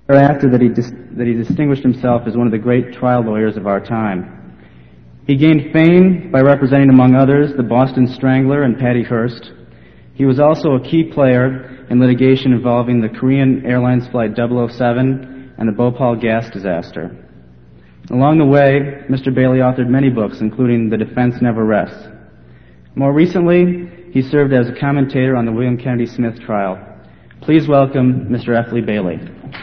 Thereafter that he distinguished himself as one of the great trial lawyers of our time. He gained fame by representing, among others, the Boston Strangler and Patty Hearst. He was also a key player in litigation involving the Korean Airlines Flight 007 and the Bhopal gas disaster. Along the way, Mr. Bailey authored many books, including The Defense Never Rests. More recently, he served as a commentator on the William Kennedy Smith trial. Please welcome Mr. F. Lee Bailey.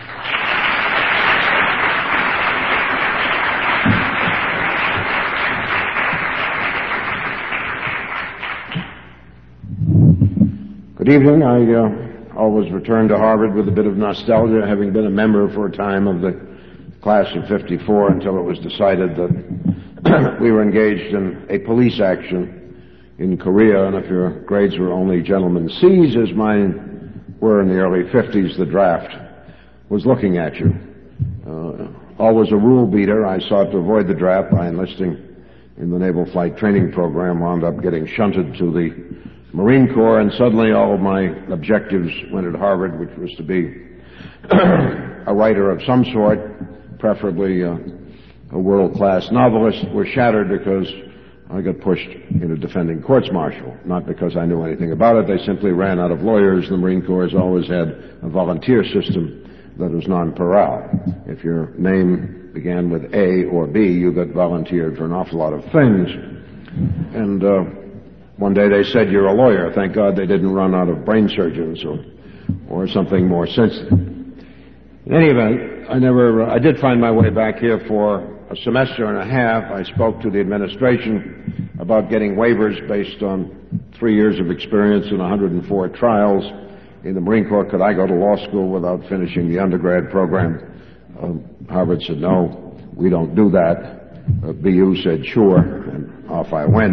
Good evening. I always return to Harvard with a bit of nostalgia, having been a member for a time of the class of '54 until it was decided that we were engaged in a police action in Korea, and if your grades were only gentlemen's C's, as mine were in the early '50s, the draft was looking at you. Always a rule beater, I sought to avoid the draft by enlisting in the Naval Flight Training Program, wound up getting shunted to the Marine Corps, and suddenly all of my objectives went at Harvard, which was to be a writer of some sort, preferably a world-class novelist, were shattered because I got pushed into defending courts-martial. Not because I knew anything about it, they simply ran out of lawyers. The Marine Corps has always had a volunteer system that was non-paral. If your name began with A or B, you got volunteered for an awful lot of things. And one day they said, "You're a lawyer." Thank God they didn't run out of brain surgeons or something more sensitive. In any event, I did find my way back here for a semester and a half. I spoke to the administration about getting waivers based on 3 years of experience in 104 trials in the Marine Corps. Could I go to law school without finishing the undergrad program? Harvard said, "No, we don't do that." BU said, "Sure," and off I went.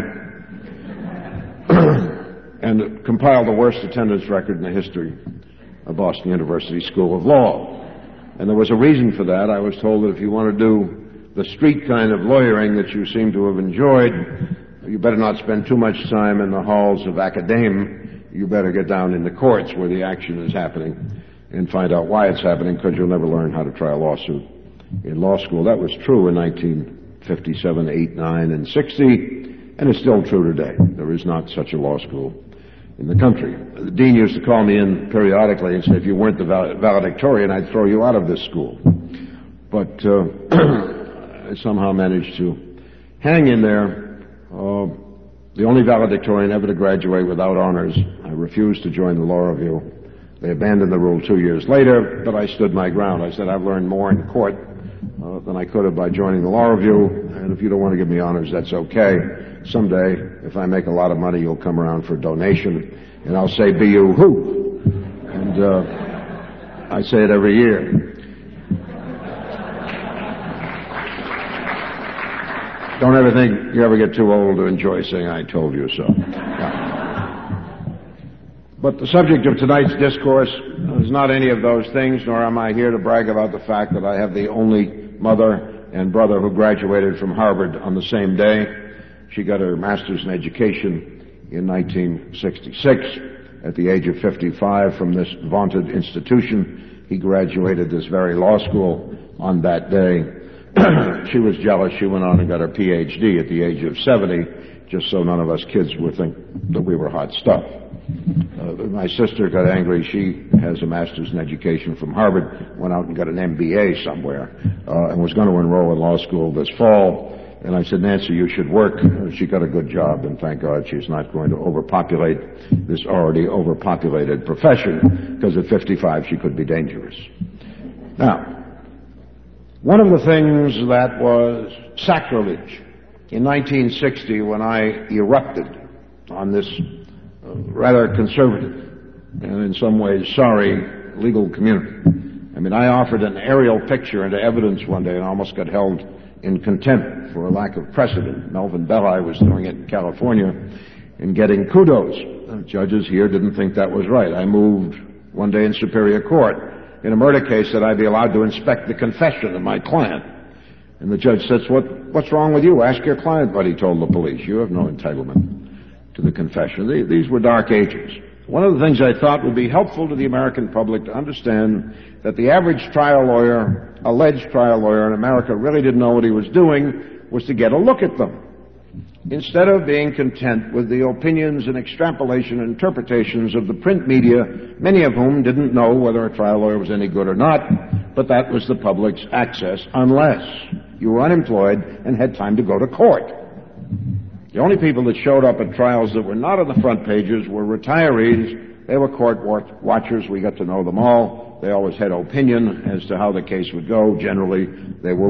And compiled the worst attendance record in the history of Boston University School of Law. And there was a reason for that. I was told that if you want to do the street kind of lawyering that you seem to have enjoyed, you better not spend too much time in the halls of academe. You better get down in the courts where the action is happening and find out why it's happening, because you'll never learn how to try a lawsuit in law school. That was true in 1957, 8, 9, and 60. And it's still true today. There is not such a law school in the country. The dean used to call me in periodically and say, if you weren't the valedictorian, I'd throw you out of this school. But I somehow managed to hang in there. The only valedictorian ever to graduate without honors. I refused to join the law review. They abandoned the rule 2 years later, but I stood my ground. I said, I've learned more in court than I could have by joining the law review, and if you don't want to give me honors, that's okay. Someday, if I make a lot of money, you'll come around for a donation, and I'll say, BU who? And I say it every year. Don't ever think you ever get too old to enjoy saying, I told you so. Yeah. But the subject of tonight's discourse is not any of those things, nor am I here to brag about the fact that I have the only mother and brother who graduated from Harvard on the same day. She got her master's in education in 1966. At the age of 55 from this vaunted institution, he graduated this very law school on that day. She was jealous. She went on and got her Ph.D. at the age of 70, just so none of us kids would think that we were hot stuff. My sister got angry. She has a master's in education from Harvard, went out and got an MBA somewhere, and was going to enroll in law school this fall. And I said, Nancy, you should work. She got a good job, and thank God she's not going to overpopulate this already overpopulated profession, because at 55 she could be dangerous. Now, one of the things that was sacrilege in 1960 when I erupted on this rather conservative and in some ways sorry legal community. I mean, I offered an aerial picture into evidence one day and almost got held in contempt for a lack of precedent. Melvin Belli was doing it in California and getting kudos. The judges here didn't think that was right. I moved one day in Superior Court in a murder case that I'd be allowed to inspect the confession of my client. And the judge says, what's wrong with you? Ask your client what he told the police. You have no entitlement to the confession. These were dark ages. One of the things I thought would be helpful to the American public to understand that the average trial lawyer, alleged trial lawyer in America, really didn't know what he was doing, was to get a look at them. Instead of being content with the opinions and extrapolation and interpretations of the print media, many of whom didn't know whether a trial lawyer was any good or not, but that was the public's access unless you were unemployed and had time to go to court. The only people that showed up at trials that were not on the front pages were retirees. They were court watchers. We got to know them all. They always had opinion as to how the case would go. Generally, they were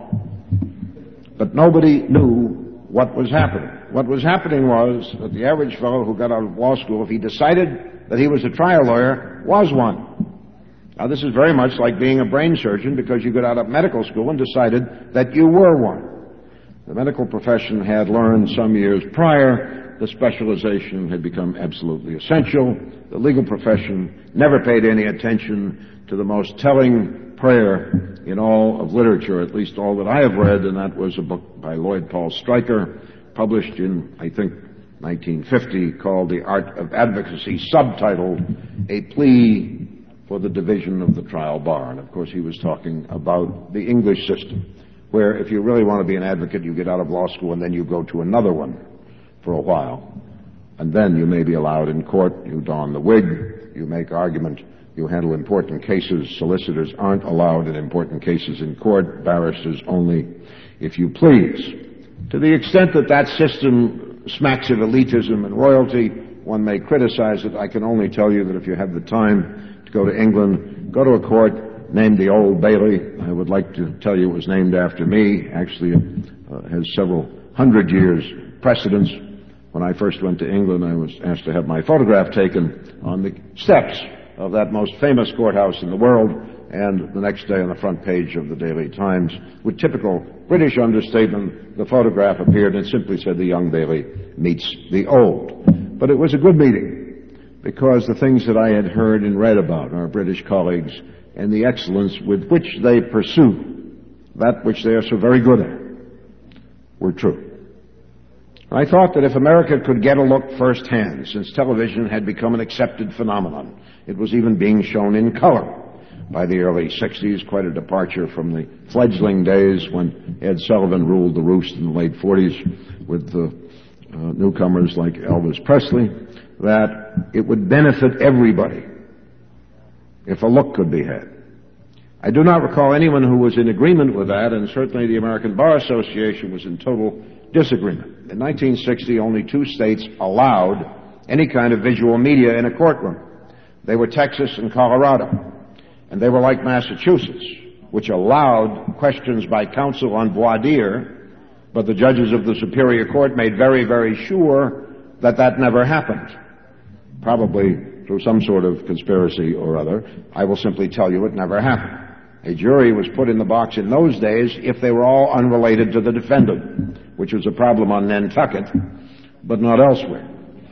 wrong. But nobody knew what was happening. What was happening was that the average fellow who got out of law school, if he decided that he was a trial lawyer, was one. Now, this is very much like being a brain surgeon because you got out of medical school and decided that you were one. The medical profession had learned some years prior that specialization had become absolutely essential. The legal profession never paid any attention to the most telling prayer in all of literature, at least all that I have read, and that was a book by Lloyd Paul Stryker, published in, I think, 1950, called The Art of Advocacy, subtitled A Plea for the Division of the Trial Bar. And, of course, he was talking about the English system, where if you really want to be an advocate, you get out of law school and then you go to another one for a while. And then you may be allowed in court. You don the wig, you make argument, you handle important cases. Solicitors aren't allowed in important cases in court, barristers only, if you please. To the extent that that system smacks of elitism and royalty, one may criticize it. I can only tell you that if you have the time to go to England, go to a court named the Old Bailey. I would like to tell you it was named after me. Actually, it has several hundred years precedence. When I first went to England, I was asked to have my photograph taken on the steps of that most famous courthouse in the world, and the next day on the front page of the Daily Times, with typical British understatement, the photograph appeared and simply said, "The young Bailey meets the old." But it was a good meeting, because the things that I had heard and read about our British colleagues and the excellence with which they pursue that which they are so very good at were true. I thought that if America could get a look firsthand, since television had become an accepted phenomenon, it was even being shown in color by the early 60s, quite a departure from the fledgling days when Ed Sullivan ruled the roost in the late 40s with the newcomers like Elvis Presley, that it would benefit everybody if a look could be had. I do not recall anyone who was in agreement with that, and certainly the American Bar Association was in total disagreement. In 1960, only 2 states allowed any kind of visual media in a courtroom. They were Texas and Colorado, and they were like Massachusetts, which allowed questions by counsel on voir dire, but the judges of the Superior Court made very, very sure that that never happened. Probably through some sort of conspiracy or other. I will simply tell you it never happened. A jury was put in the box in those days if they were all unrelated to the defendant, which was a problem on Nantucket, but not elsewhere.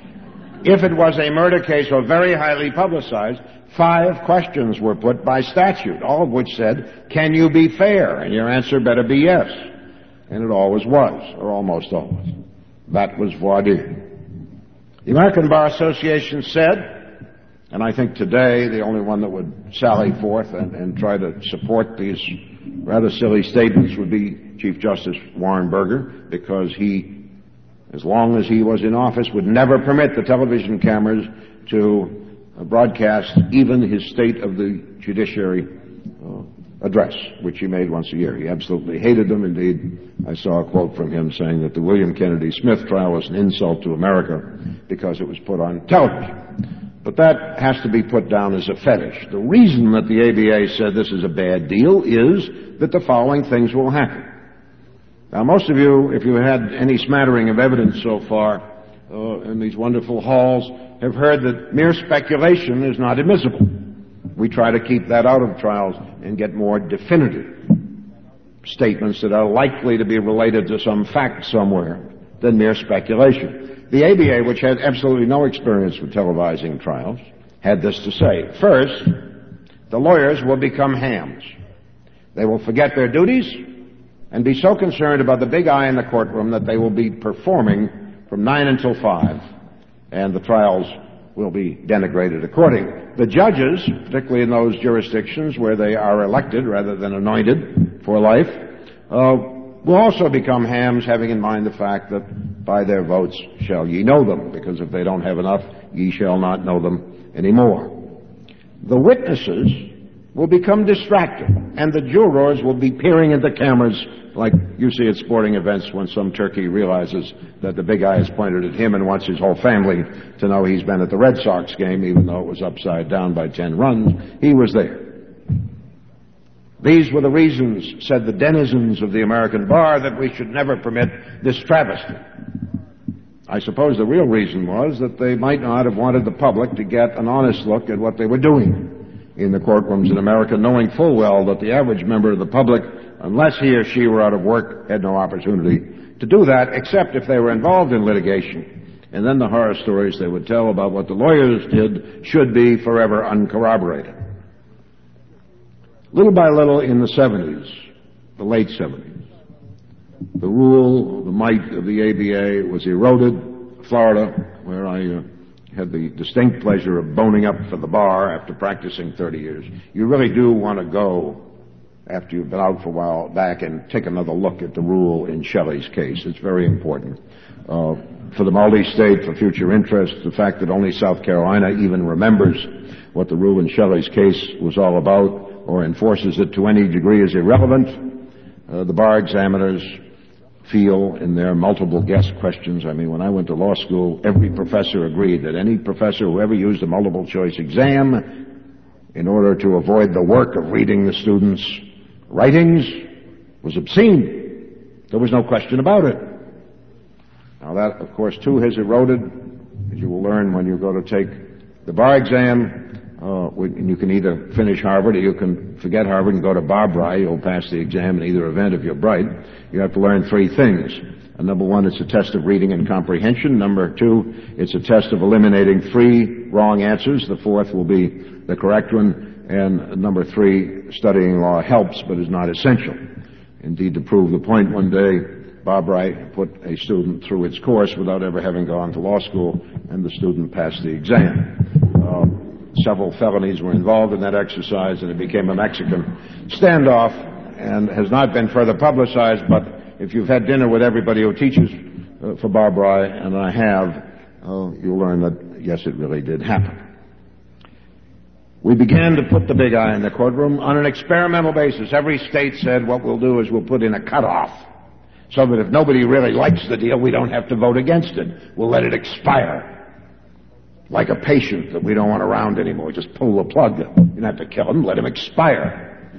If it was a murder case or very highly publicized, 5 questions were put by statute, all of which said, "Can you be fair?" And your answer better be yes. And it always was, or almost always. That was voir dire. The American Bar Association said, and I think today the only one that would sally forth and try to support these rather silly statements would be Chief Justice Warren Burger, because he, as long as he was in office, would never permit the television cameras to broadcast even his State of the Judiciary address, which he made once a year. He absolutely hated them. Indeed, I saw a quote from him saying that the William Kennedy Smith trial was an insult to America because it was put on television. But that has to be put down as a fetish. The reason that the ABA said this is a bad deal is that the following things will happen. Now, most of you, if you had any smattering of evidence so far in these wonderful halls, have heard that mere speculation is not admissible. We try to keep that out of trials and get more definitive statements that are likely to be related to some fact somewhere than mere speculation. The ABA, which had absolutely no experience with televising trials, had this to say. First, the lawyers will become hams. They will forget their duties and be so concerned about the big eye in the courtroom that they will be performing from 9 until 5, and the trials will be denigrated accordingly. The judges, particularly in those jurisdictions where they are elected rather than anointed for life, will also become hams, having in mind the fact that by their votes shall ye know them, because if they don't have enough, ye shall not know them anymore. The witnesses will become distracted, and the jurors will be peering at the cameras like you see at sporting events when some turkey realizes that the big eye is pointed at him and wants his whole family to know he's been at the Red Sox game, even though it was upside down by 10 runs. He was there. These were the reasons, said the denizens of the American bar, that we should never permit this travesty. I suppose the real reason was that they might not have wanted the public to get an honest look at what they were doing in the courtrooms in America, knowing full well that the average member of the public, unless he or she were out of work, had no opportunity to do that, except if they were involved in litigation. And then the horror stories they would tell about what the lawyers did should be forever uncorroborated. Little by little in the 70s, the late 70s, the rule, the might of the ABA was eroded. Florida, where I had the distinct pleasure of boning up for the bar after practicing 30 years. You really do want to go, after you've been out for a while, back and take another look at the rule in Shelley's case. It's very important. For the multi-state, for future interest, the fact that only South Carolina even remembers what the rule in Shelley's case was all about or enforces it to any degree is irrelevant. The bar examiners feel in their multiple guest questions. I mean, when I went to law school, every professor agreed that any professor who ever used a multiple choice exam in order to avoid the work of reading the students' writings was obscene. There was no question about it. Now that, of course, too has eroded, as you will learn when you go to take the bar exam. You can either finish Harvard or you can forget Harvard and go to Barbri. You'll pass the exam in either event if you're bright. You have to learn three things. Number one, it's a test of reading and comprehension. Number two, it's a test of eliminating 3 wrong answers. The fourth will be the correct one. And number 3, studying law helps but is not essential. Indeed, to prove the point, one day Barbri put a student through its course without ever having gone to law school, and the student passed the exam. Several felonies were involved in that exercise, and it became a Mexican standoff and has not been further publicized, but if you've had dinner with everybody who teaches for Barbri, and I have, you'll learn that, yes, it really did happen. We began to put the big eye in the courtroom on an experimental basis. Every state said what we'll do is we'll put in a cutoff so that if nobody really likes the deal, we don't have to vote against it. We'll let it expire. Like a patient that we don't want around anymore. Just pull the plug. You don't have to kill him, let him expire.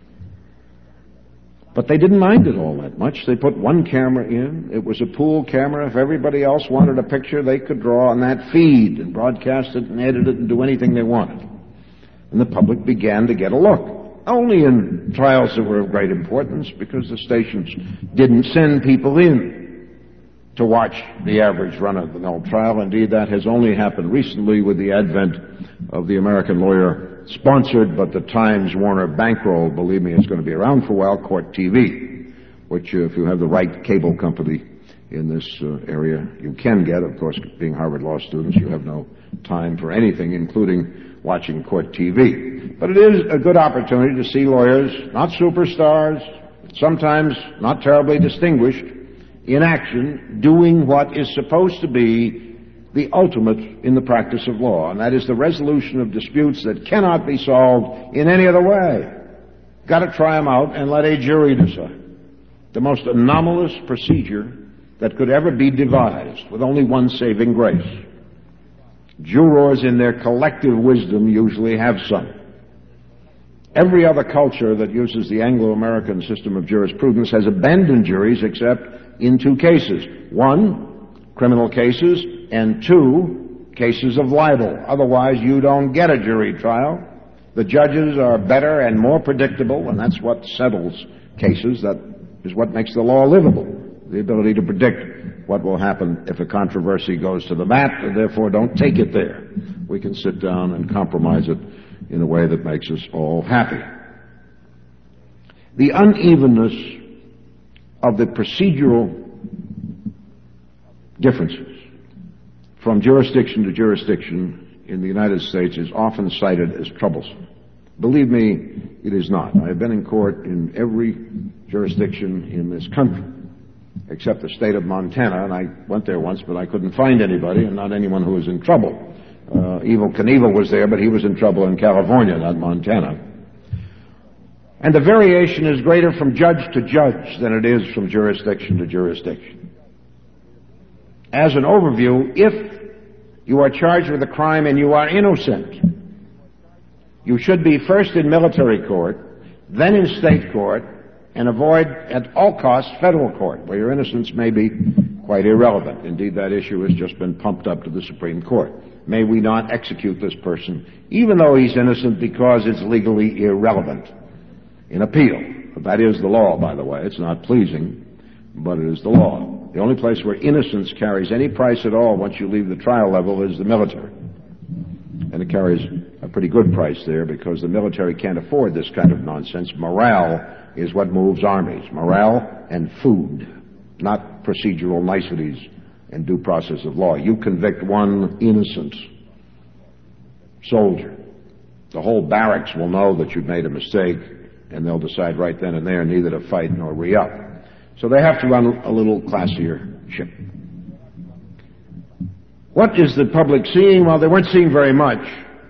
But they didn't mind it all that much. They put one camera in. It was a pool camera. If everybody else wanted a picture, they could draw on that feed and broadcast it and edit it and do anything they wanted. And the public began to get a look. Only in trials that were of great importance, because the stations didn't send people in to watch the average run-of-the-mill trial. Indeed, that has only happened recently with the advent of the American lawyer-sponsored, but the Times-Warner bankroll, believe me, is going to be around for a while, Court TV, which if you have the right cable company in this area, you can get. Of course, being Harvard Law students, you have no time for anything, including watching Court TV. But it is a good opportunity to see lawyers, not superstars, sometimes not terribly distinguished, in action, doing what is supposed to be the ultimate in the practice of law, and that is the resolution of disputes that cannot be solved in any other way. Got to try them out and let a jury decide. The most anomalous procedure that could ever be devised, with only one saving grace. Jurors in their collective wisdom usually have some. Every other culture that uses the Anglo-American system of jurisprudence has abandoned juries except in 2 cases. 1, criminal cases, and 2, cases of libel. Otherwise, you don't get a jury trial. The judges are better and more predictable, and that's what settles cases. That is what makes the law livable, the ability to predict what will happen if a controversy goes to the mat, and therefore don't take it there. We can sit down and compromise it in a way that makes us all happy. The unevenness of the procedural differences from jurisdiction to jurisdiction in the United States is often cited as troublesome. Believe me, it is not. I have been in court in every jurisdiction in this country, except the state of Montana, and I went there once, but I couldn't find anybody, and not anyone who was in trouble. Evel Knievel was there, but he was in trouble in California, not Montana. And the variation is greater from judge to judge than it is from jurisdiction to jurisdiction. As an overview, if you are charged with a crime and you are innocent, you should be first in military court, then in state court, and avoid at all costs federal court, where your innocence may be quite irrelevant. Indeed, that issue has just been pumped up to the Supreme Court. May we not execute this person, even though he's innocent, because it's legally irrelevant in appeal. That is the law, by the way. It's not pleasing, but it is the law. The only place where innocence carries any price at all once you leave the trial level is the military. And it carries a pretty good price there because the military can't afford this kind of nonsense. Morale is what moves armies. Morale and food, not procedural niceties and due process of law. You convict one innocent soldier, the whole barracks will know that you've made a mistake, and they'll decide right then and there neither to fight nor re-up. So they have to run a little classier ship. What is the public seeing? Well, they weren't seeing very much,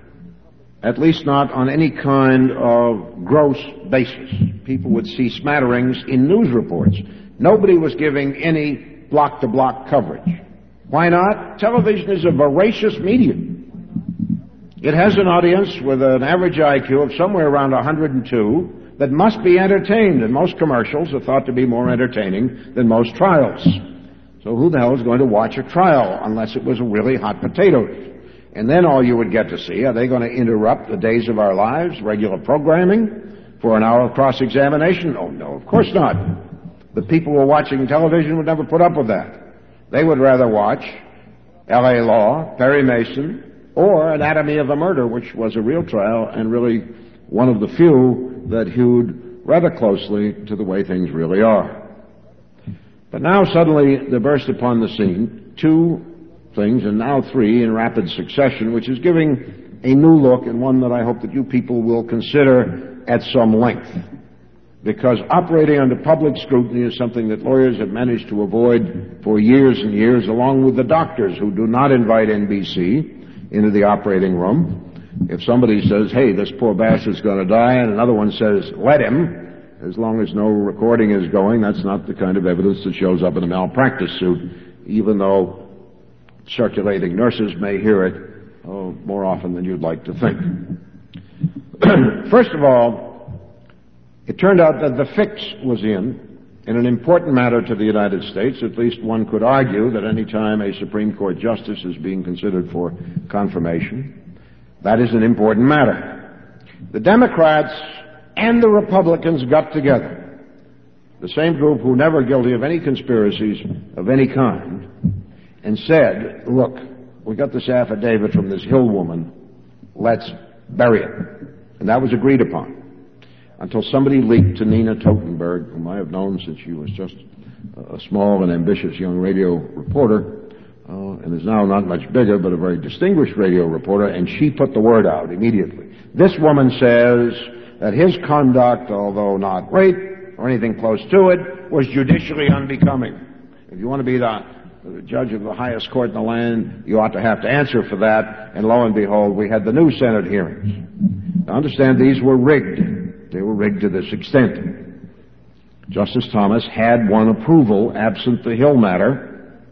at least not on any kind of gross basis. People would see smatterings in news reports. Nobody was giving any block-to-block coverage. Why not? Television is a voracious medium. It has an audience with an average IQ of somewhere around 102 that must be entertained, and most commercials are thought to be more entertaining than most trials. So who the hell is going to watch a trial unless it was a really hot potato? And then all you would get to see, are they going to interrupt the days of our lives, regular programming, for an hour of cross-examination? Oh, no, of course not. The people who are watching television would never put up with that. They would rather watch L.A. Law, Perry Mason, or Anatomy of a Murder, which was a real trial and really one of the few that hewed rather closely to the way things really are. But now suddenly there burst upon the scene two things, and now three in rapid succession, which is giving a new look, and one that I hope that you people will consider at some length. Because operating under public scrutiny is something that lawyers have managed to avoid for years and years, along with the doctors who do not invite NBC into the operating room. If somebody says, hey, this poor bastard's going to die, and another one says, let him, as long as no recording is going, that's not the kind of evidence that shows up in a malpractice suit, even though circulating nurses may hear it more often than you'd like to think. First of all, it turned out that the fix was in an important matter to the United States. At least one could argue that any time a Supreme Court justice is being considered for confirmation, that is an important matter. The Democrats and the Republicans got together, the same group who never guilty of any conspiracies of any kind, and said, look, we got this affidavit from this Hill woman, let's bury it. And that was agreed upon. Until somebody leaked to Nina Totenberg, whom I have known since she was just a small and ambitious young radio reporter, and is now not much bigger, but a very distinguished radio reporter, and she put the word out immediately. This woman says that his conduct, although not rape or anything close to it, was judicially unbecoming. If you want to be the judge of the highest court in the land, you ought to have to answer for that, and lo and behold, we had the new Senate hearings. Now understand, these were rigged. They were rigged to this extent. Justice Thomas had won approval, absent the Hill matter,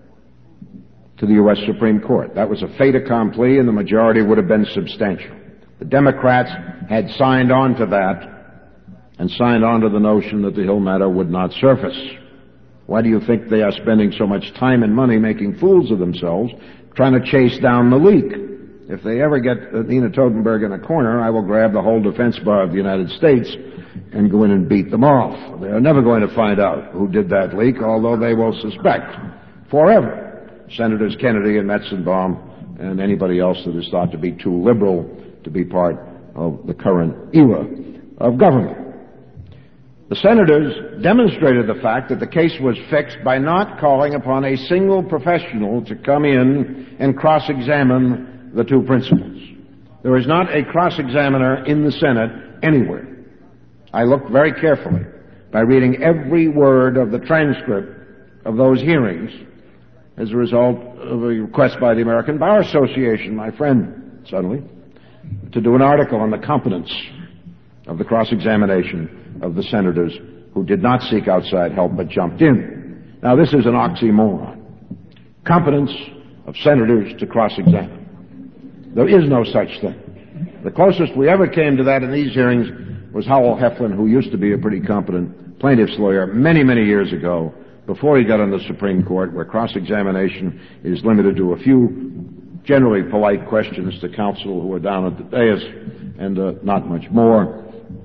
to the U.S. Supreme Court. That was a fait accompli, and the majority would have been substantial. The Democrats had signed on to that and signed on to the notion that the Hill matter would not surface. Why do you think they are spending so much time and money making fools of themselves trying to chase down the leak? If they ever get Nina Totenberg in a corner, I will grab the whole defense bar of the United States and go in and beat them off. They are never going to find out who did that leak, although they will suspect forever Senators Kennedy and Metzenbaum and anybody else that is thought to be too liberal to be part of the current era of government. The senators demonstrated the fact that the case was fixed by not calling upon a single professional to come in and cross-examine the two principals. There is not a cross-examiner in the Senate anywhere. I looked very carefully by reading every word of the transcript of those hearings as a result of a request by the American Bar Association, my friend, suddenly, to do an article on the competence of the cross-examination of the senators who did not seek outside help but jumped in. Now, this is an oxymoron. Competence of senators to cross-examine. There is no such thing. The closest we ever came to that in these hearings was Howell Heflin, who used to be a pretty competent plaintiff's lawyer many, many years ago, before he got on the Supreme Court, where cross-examination is limited to a few generally polite questions to counsel who are down at the dais and not much more.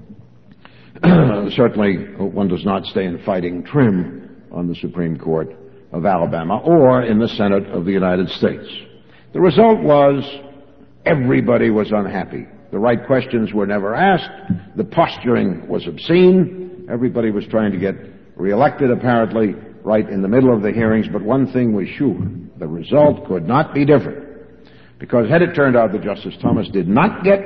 Certainly, one does not stay in fighting trim on the Supreme Court of Alabama or in the Senate of the United States. The result was everybody was unhappy. The right questions were never asked. The posturing was obscene. Everybody was trying to get reelected, apparently, right in the middle of the hearings. But one thing was sure. The result could not be different. Because had it turned out that Justice Thomas did not get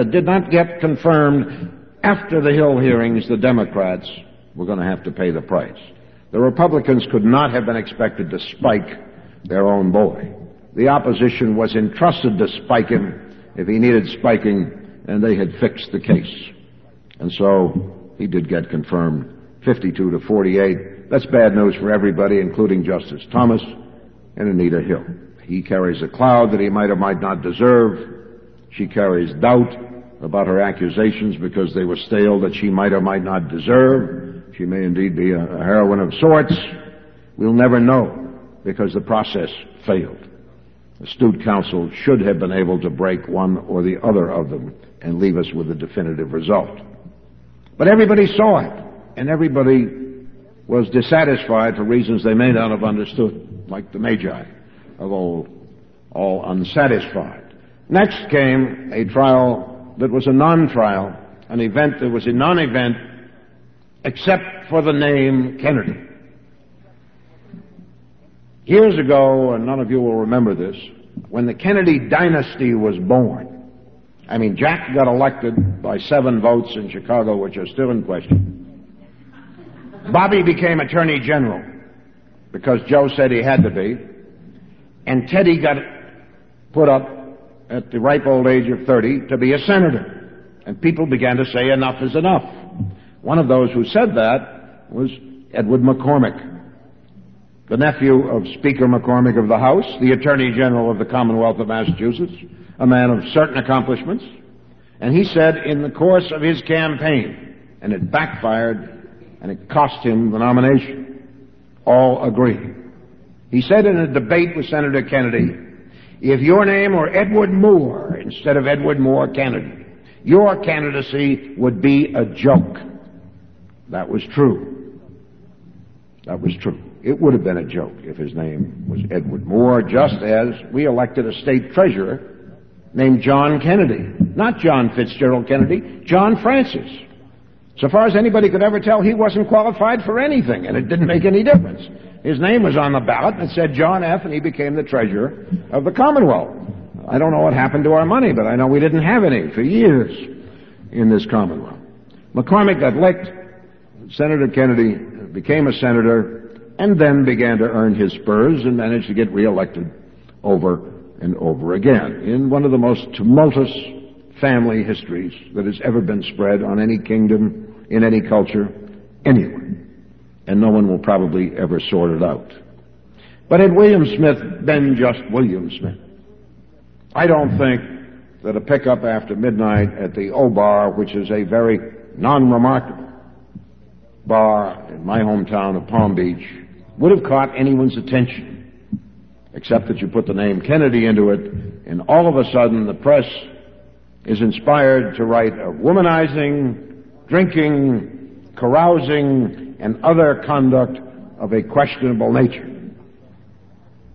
confirmed after the Hill hearings, the Democrats were going to have to pay the price. The Republicans could not have been expected to spike their own boy. The opposition was entrusted to spike him if he needed spiking, and they had fixed the case. And so he did get confirmed 52 to 48. That's bad news for everybody, including Justice Thomas and Anita Hill. He carries a cloud that he might or might not deserve. She carries doubt about her accusations because they were stale that she might or might not deserve. She may indeed be a heroine of sorts. We'll never know because the process failed. Astute counsel should have been able to break one or the other of them and leave us with a definitive result. But everybody saw it, and everybody was dissatisfied for reasons they may not have understood, like the Magi of old, all unsatisfied. Next came a trial that was a non-trial, an event that was a non-event except for the name Kennedy. Years ago, and none of you will remember this, when the Kennedy dynasty was born, Jack got elected by 7 votes in Chicago, which are still in question. Bobby became Attorney General because Joe said he had to be, and Teddy got put up at the ripe old age of 30 to be a senator. And people began to say enough is enough. One of those who said that was Edward McCormick, the nephew of Speaker McCormick of the House, the Attorney General of the Commonwealth of Massachusetts, a man of certain accomplishments. And he said in the course of his campaign, and it backfired, and it cost him the nomination, all agreed. He said in a debate with Senator Kennedy, if your name were Edward Moore instead of Edward Moore Kennedy, your candidacy would be a joke. That was true. That was true. It would have been a joke if his name was Edward Moore, just as we elected a state treasurer named John Kennedy. Not John Fitzgerald Kennedy, John Francis. So far as anybody could ever tell, he wasn't qualified for anything, and it didn't make any difference. His name was on the ballot, and it said John F., and he became the treasurer of the Commonwealth. I don't know what happened to our money, but I know we didn't have any for years in this Commonwealth. McCormick got licked. Senator Kennedy became a senator, and then began to earn his spurs and managed to get reelected over and over again in one of the most tumultuous family histories that has ever been spread on any kingdom, in any culture, anywhere. And no one will probably ever sort it out. But had William Smith been just William Smith, I don't think that a pickup after midnight at the O-Bar, which is a very non-remarkable bar in my hometown of Palm Beach, would have caught anyone's attention, except that you put the name Kennedy into it, and all of a sudden the press is inspired to write of womanizing, drinking, carousing, and other conduct of a questionable nature.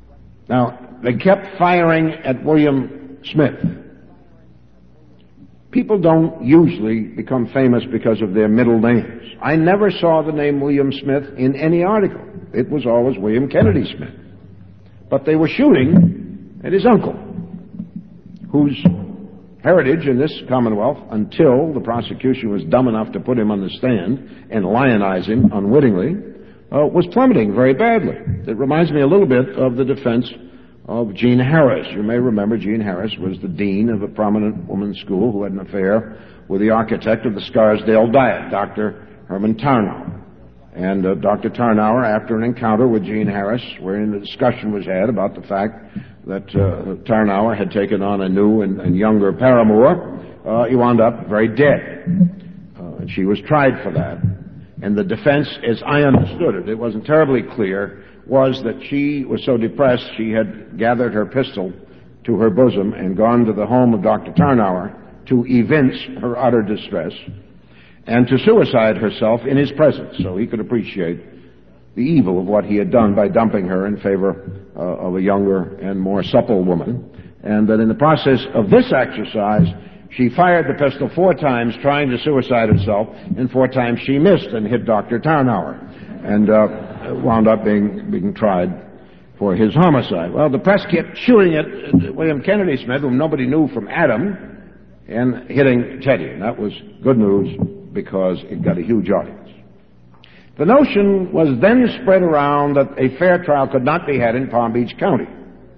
Now, they kept firing at William Smith. People don't usually become famous because of their middle names. I never saw the name William Smith in any article. It was always William Kennedy Smith. But they were shooting at his uncle, whose heritage in this Commonwealth, until the prosecution was dumb enough to put him on the stand and lionize him unwittingly, was plummeting very badly. It reminds me a little bit of the defense of Jean Harris. You may remember Jean Harris was the dean of a prominent women's school who had an affair with the architect of the Scarsdale Diet, Dr. Herman Tarnower. And Dr. Tarnower, after an encounter with Jean Harris, wherein the discussion was had about the fact that Tarnower had taken on a new and younger paramour, he wound up very dead. And she was tried for that. And the defense, as I understood it wasn't terribly clear, was that she was so depressed she had gathered her pistol to her bosom and gone to the home of Dr. Tarnower to evince her utter distress and to suicide herself in his presence so he could appreciate the evil of what he had done by dumping her in favor of a younger and more supple woman. And that in the process of this exercise, she fired the pistol 4 times trying to suicide herself, and 4 times she missed and hit Dr. Tarnower, and wound up being tried for his homicide. Well, the press kept shooting at William Kennedy Smith, whom nobody knew from Adam, and hitting Teddy. And that was good news because it got a huge audience. The notion was then spread around that a fair trial could not be had in Palm Beach County.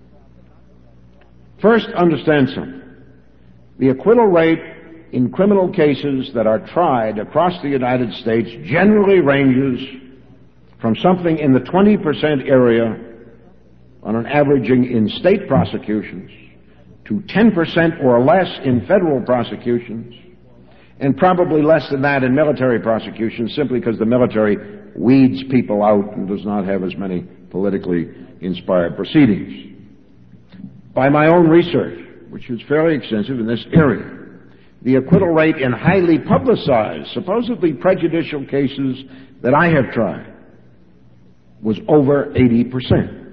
First, understand something. The acquittal rate in criminal cases that are tried across the United States generally ranges from something in the 20% area on an averaging in state prosecutions to 10% or less in federal prosecutions, and probably less than that in military prosecutions, simply because the military weeds people out and does not have as many politically inspired proceedings. By my own research, which is fairly extensive in this area, the acquittal rate in highly publicized, supposedly prejudicial cases that I have tried was over 80%.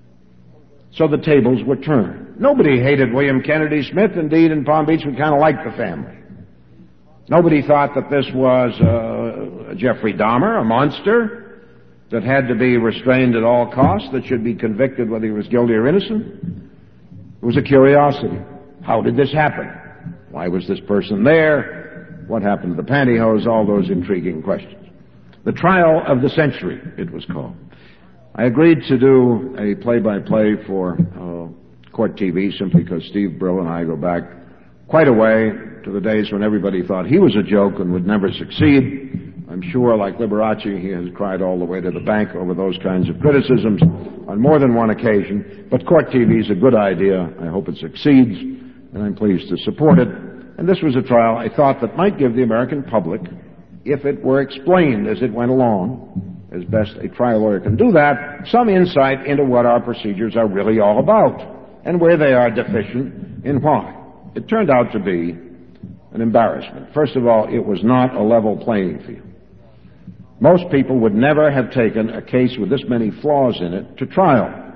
So the tables were turned. Nobody hated William Kennedy Smith. Indeed, in Palm Beach, we kind of liked the family. Nobody thought that this was Jeffrey Dahmer, a monster that had to be restrained at all costs, that should be convicted whether he was guilty or innocent. It was a curiosity. How did this happen? Why was this person there? What happened to the pantyhose? All those intriguing questions. The trial of the century, it was called. I agreed to do a play-by-play for Court TV simply because Steve Brill and I go back quite a way to the days when everybody thought he was a joke and would never succeed. I'm sure, like Liberace, he has cried all the way to the bank over those kinds of criticisms on more than one occasion. But Court TV is a good idea. I hope it succeeds, and I'm pleased to support it. And this was a trial I thought that might give the American public, if it were explained as it went along, as best a trial lawyer can do that, some insight into what our procedures are really all about and where they are deficient and why. It turned out to be an embarrassment. First of all, it was not a level playing field. Most people would never have taken a case with this many flaws in it to trial.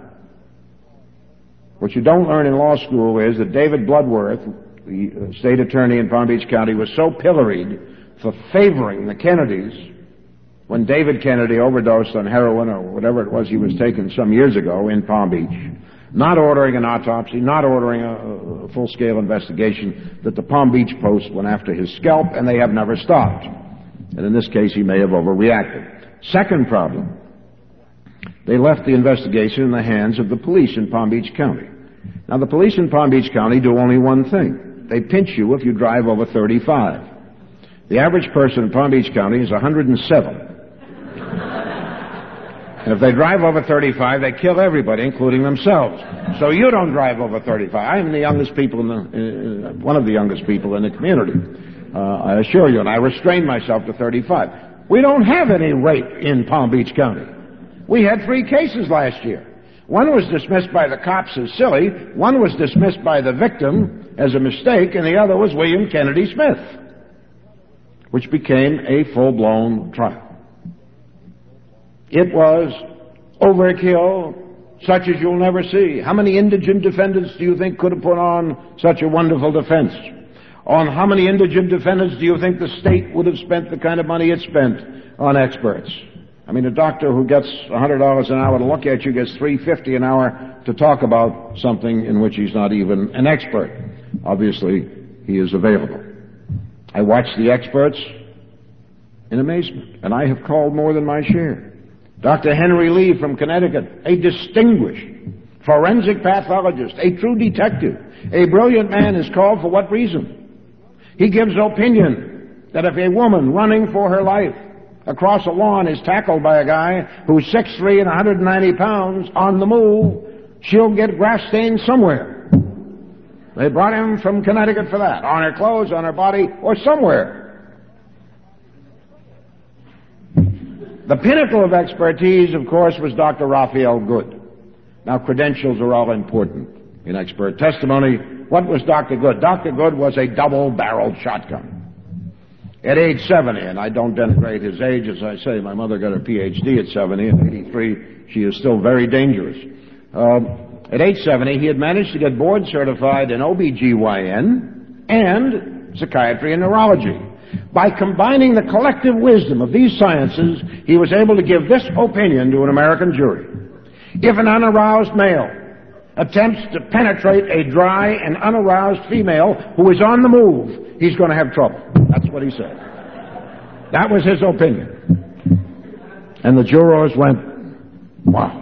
What you don't learn in law school is that David Bloodworth, the state attorney in Palm Beach County, was so pilloried for favoring the Kennedys when David Kennedy overdosed on heroin or whatever it was he was taking some years ago in Palm Beach, not ordering an autopsy, not ordering a full-scale investigation, that the Palm Beach Post went after his scalp, and they have never stopped. And in this case, he may have overreacted. Second problem, they left the investigation in the hands of the police in Palm Beach County. Now, the police in Palm Beach County do only one thing. They pinch you if you drive over 35. The average person in Palm Beach County is 107. And if they drive over 35, they kill everybody, including themselves. So you don't drive over 35. I'm the youngest people one of the youngest people in the community, I assure you, and I restrained myself to 35. We don't have any rape in Palm Beach County. We had 3 cases last year. One was dismissed by the cops as silly, one was dismissed by the victim as a mistake, and the other was William Kennedy Smith, which became a full-blown trial. It was overkill, such as you'll never see. How many indigent defendants do you think could have put on such a wonderful defense? On how many indigent defendants do you think the state would have spent the kind of money it spent on experts? I mean, a doctor who gets $100 an hour to look at you gets $3.50 an hour to talk about something in which he's not even an expert. Obviously, he is available. I watch the experts in amazement, and I have called more than my share. Dr. Henry Lee from Connecticut, a distinguished forensic pathologist, a true detective, a brilliant man, is called for what reason? He gives opinion that if a woman running for her life across a lawn is tackled by a guy who's 6'3" and 190 pounds on the move, she'll get grass stains somewhere. They brought him from Connecticut for that, on her clothes, on her body, or somewhere. The pinnacle of expertise, of course, was Dr. Raphael Good. Now, credentials are all important in expert testimony. What was Dr. Good? Dr. Good was a double-barreled shotgun. At age 70, and I don't denigrate his age, as I say, my mother got her Ph.D. at 70, and 83, she is still very dangerous. At age 70, he had managed to get board certified in OBGYN and psychiatry and neurology. By combining the collective wisdom of these sciences, he was able to give this opinion to an American jury. If an unaroused male attempts to penetrate a dry and unaroused female who is on the move, he's going to have trouble. That's what he said. That was his opinion. And the jurors went, wow.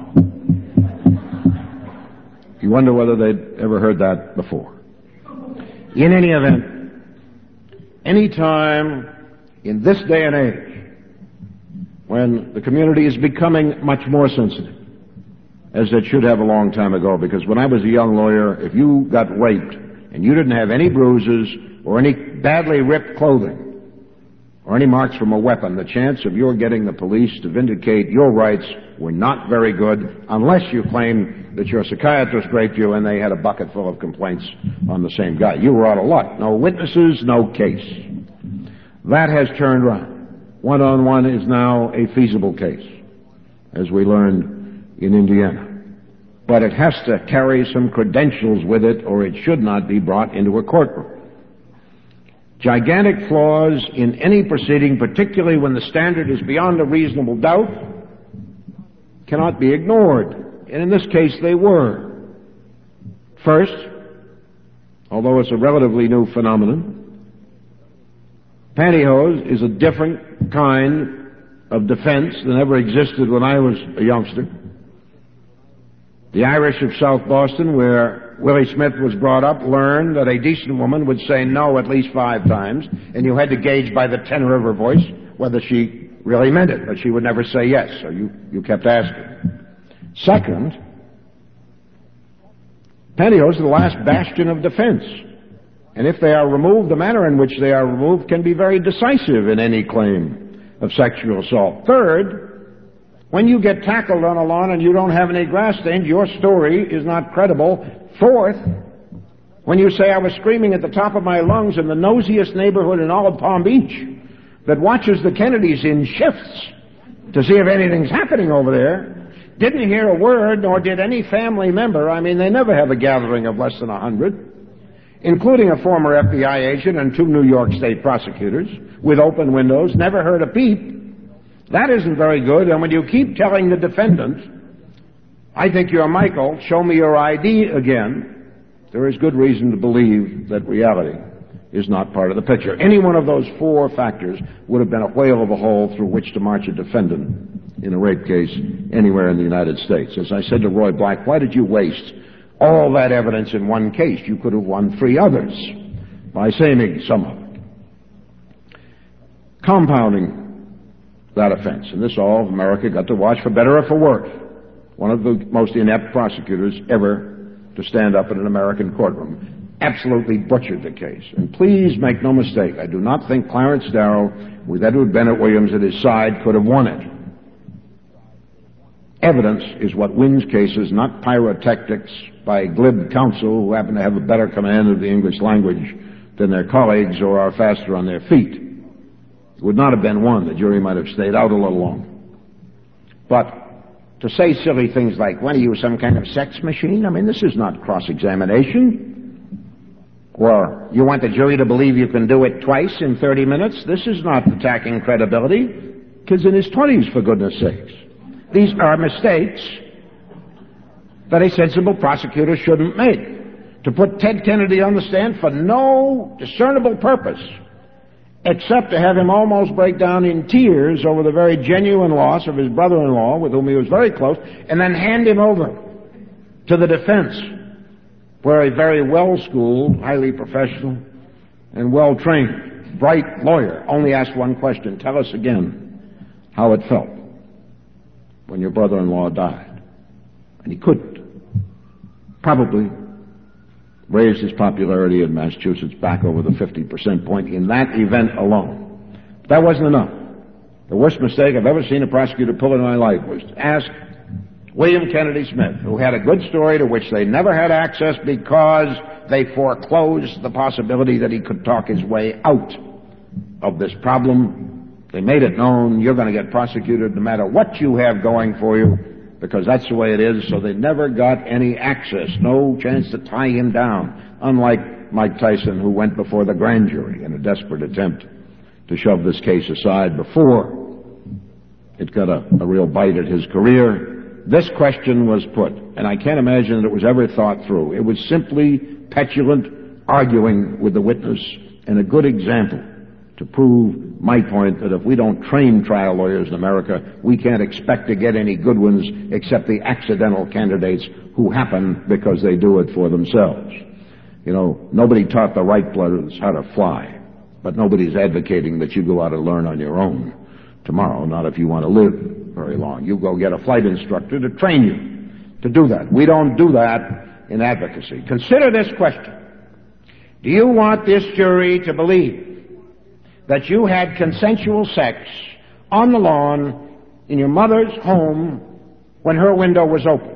You wonder whether they'd ever heard that before. In any event, any time in this day and age when the community is becoming much more sensitive, as it should have a long time ago, because when I was a young lawyer, if you got raped and you didn't have any bruises or any badly ripped clothing or any marks from a weapon, the chance of your getting the police to vindicate your rights were not very good, unless you claimed that your psychiatrist raped you and they had a bucket full of complaints on the same guy. You were out of luck. No witnesses, no case. That has turned around. One-on-one is now a feasible case, as we learned in Indiana. But it has to carry some credentials with it, or it should not be brought into a courtroom. Gigantic flaws in any proceeding, particularly when the standard is beyond a reasonable doubt, cannot be ignored. And in this case, they were. First, although it's a relatively new phenomenon, pantyhose is a different kind of defense than ever existed when I was a youngster. The Irish of South Boston, where Willie Smith was brought up, learned that a decent woman would say no at least 5 times, and you had to gauge by the tenor of her voice whether she really meant it, but she would never say yes, so you kept asking. Second, pantyhose are the last bastion of defense, and if they are removed, the manner in which they are removed can be very decisive in any claim of sexual assault. Third, when you get tackled on a lawn and you don't have any grass stains, your story is not credible. Fourth, when you say I was screaming at the top of my lungs in the nosiest neighborhood in all of Palm Beach that watches the Kennedys in shifts to see if anything's happening over there, didn't hear a word, nor did any family member. I mean, they never have a gathering of less than 100, including a former FBI agent and 2 New York State prosecutors with open windows, never heard a peep. That isn't very good, and when you keep telling the defendant, I think you're Michael, show me your ID again, there is good reason to believe that reality is not part of the picture. Any one of those 4 factors would have been a whale of a hole through which to march a defendant in a rape case anywhere in the United States. As I said to Roy Black, why did you waste all that evidence in one case? You could have won 3 others by saving some of it. Compounding that offense, and this all of America got to watch, for better or for worse, one of the most inept prosecutors ever to stand up in an American courtroom absolutely butchered the case. And please make no mistake, I do not think Clarence Darrow, with Edward Bennett Williams at his side, could have won it. Evidence is what wins cases, not pyrotechnics by glib counsel who happen to have a better command of the English language than their colleagues or are faster on their feet. It would not have been won. The jury might have stayed out a little longer. But to say silly things like, what are you, some kind of sex machine? I mean, this is not cross-examination. Or you want the jury to believe you can do it twice in 30 minutes? This is not attacking credibility. Kid's in his 20s, for goodness sakes. These are mistakes that a sensible prosecutor shouldn't make. To put Ted Kennedy on the stand for no discernible purpose except to have him almost break down in tears over the very genuine loss of his brother-in-law, with whom he was very close, and then hand him over to the defense, where a very well-schooled, highly professional, and well-trained, bright lawyer only asked one question: tell us again how it felt when your brother-in-law died. And he couldn't. Probably raised his popularity in Massachusetts back over the 50% point in that event alone. But that wasn't enough. The worst mistake I've ever seen a prosecutor pull in my life was to ask William Kennedy Smith, who had a good story to which they never had access because they foreclosed the possibility that he could talk his way out of this problem. They made it known, you're going to get prosecuted no matter what you have going for you, because that's the way it is, so they never got any access, no chance to tie him down, unlike Mike Tyson, who went before the grand jury in a desperate attempt to shove this case aside before it got a real bite at his career. This question was put, and I can't imagine that it was ever thought through. It was simply petulant arguing with the witness, and a good example to prove my point that if we don't train trial lawyers in America, we can't expect to get any good ones except the accidental candidates who happen because they do it for themselves. You know, nobody taught the Wright brothers how to fly, but nobody's advocating that you go out and learn on your own tomorrow, not if you want to live very long. You go get a flight instructor to train you to do that. We don't do that in advocacy. Consider this question. Do you want this jury to believe that you had consensual sex on the lawn in your mother's home when her window was open?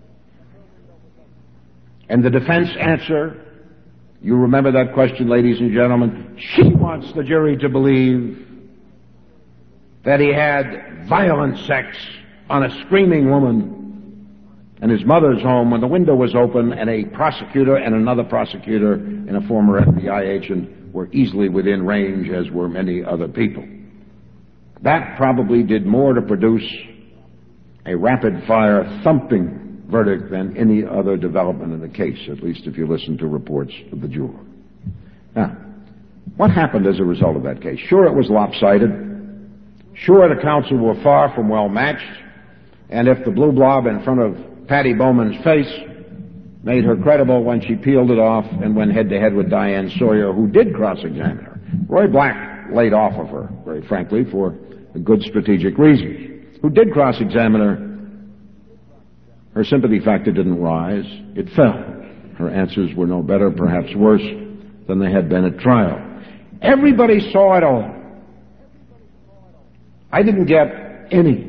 And the defense answer, you remember that question, ladies and gentlemen, she wants the jury to believe that he had violent sex on a screaming woman in his mother's home when the window was open and a prosecutor and another prosecutor and a former FBI agent were easily within range, as were many other people. That probably did more to produce a rapid-fire thumping verdict than any other development in the case, at least if you listen to reports of the juror. Now, what happened as a result of that case? Sure, it was lopsided. Sure, the counsel were far from well matched, and if the blue blob in front of Patty Bowman's face made her credible when she peeled it off and went head-to-head with Diane Sawyer, who did cross-examine her. Roy Black laid off of her, very frankly, for a good strategic reason. Who did cross-examine her, her sympathy factor didn't rise. It fell. Her answers were no better, perhaps worse, than they had been at trial. Everybody saw it all. I didn't get any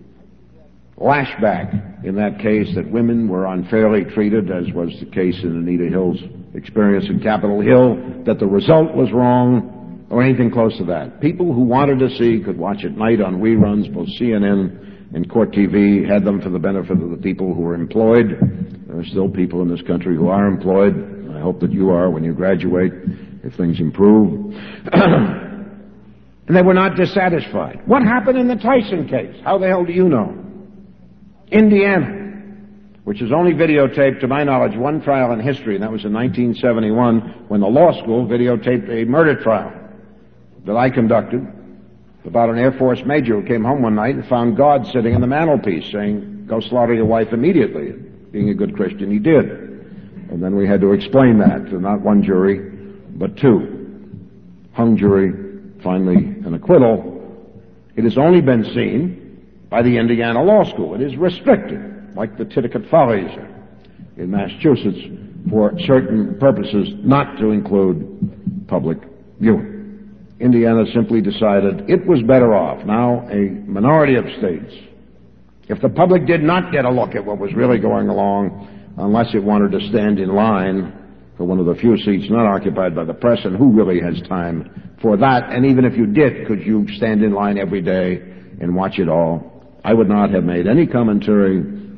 lashback in that case that women were unfairly treated, as was the case in Anita Hill's experience in Capitol Hill, that the result was wrong, or anything close to that. People who wanted to see could watch at night on reruns, both CNN and Court TV had them for the benefit of the people who were employed. There are still people in this country who are employed. I hope that you are when you graduate, if things improve. And they were not dissatisfied. What happened in the Tyson case? How the hell do you know? Indiana, which is only videotaped, to my knowledge, one trial in history, and that was in 1971, when the law school videotaped a murder trial that I conducted about an Air Force major who came home one night and found God sitting in the mantelpiece saying, go slaughter your wife immediately. Being a good Christian, he did. And then we had to explain that to not one jury, but two. Hung jury, finally an acquittal. It has only been seen by the Indiana Law School. It is restricted, like the Titicut Follies in Massachusetts, for certain purposes, not to include public viewing. Indiana simply decided it was better off. Now, a minority of states, if the public did not get a look at what was really going along, unless it wanted to stand in line for one of the few seats not occupied by the press, and who really has time for that? And even if you did, could you stand in line every day and watch it all? I would not have made any commentary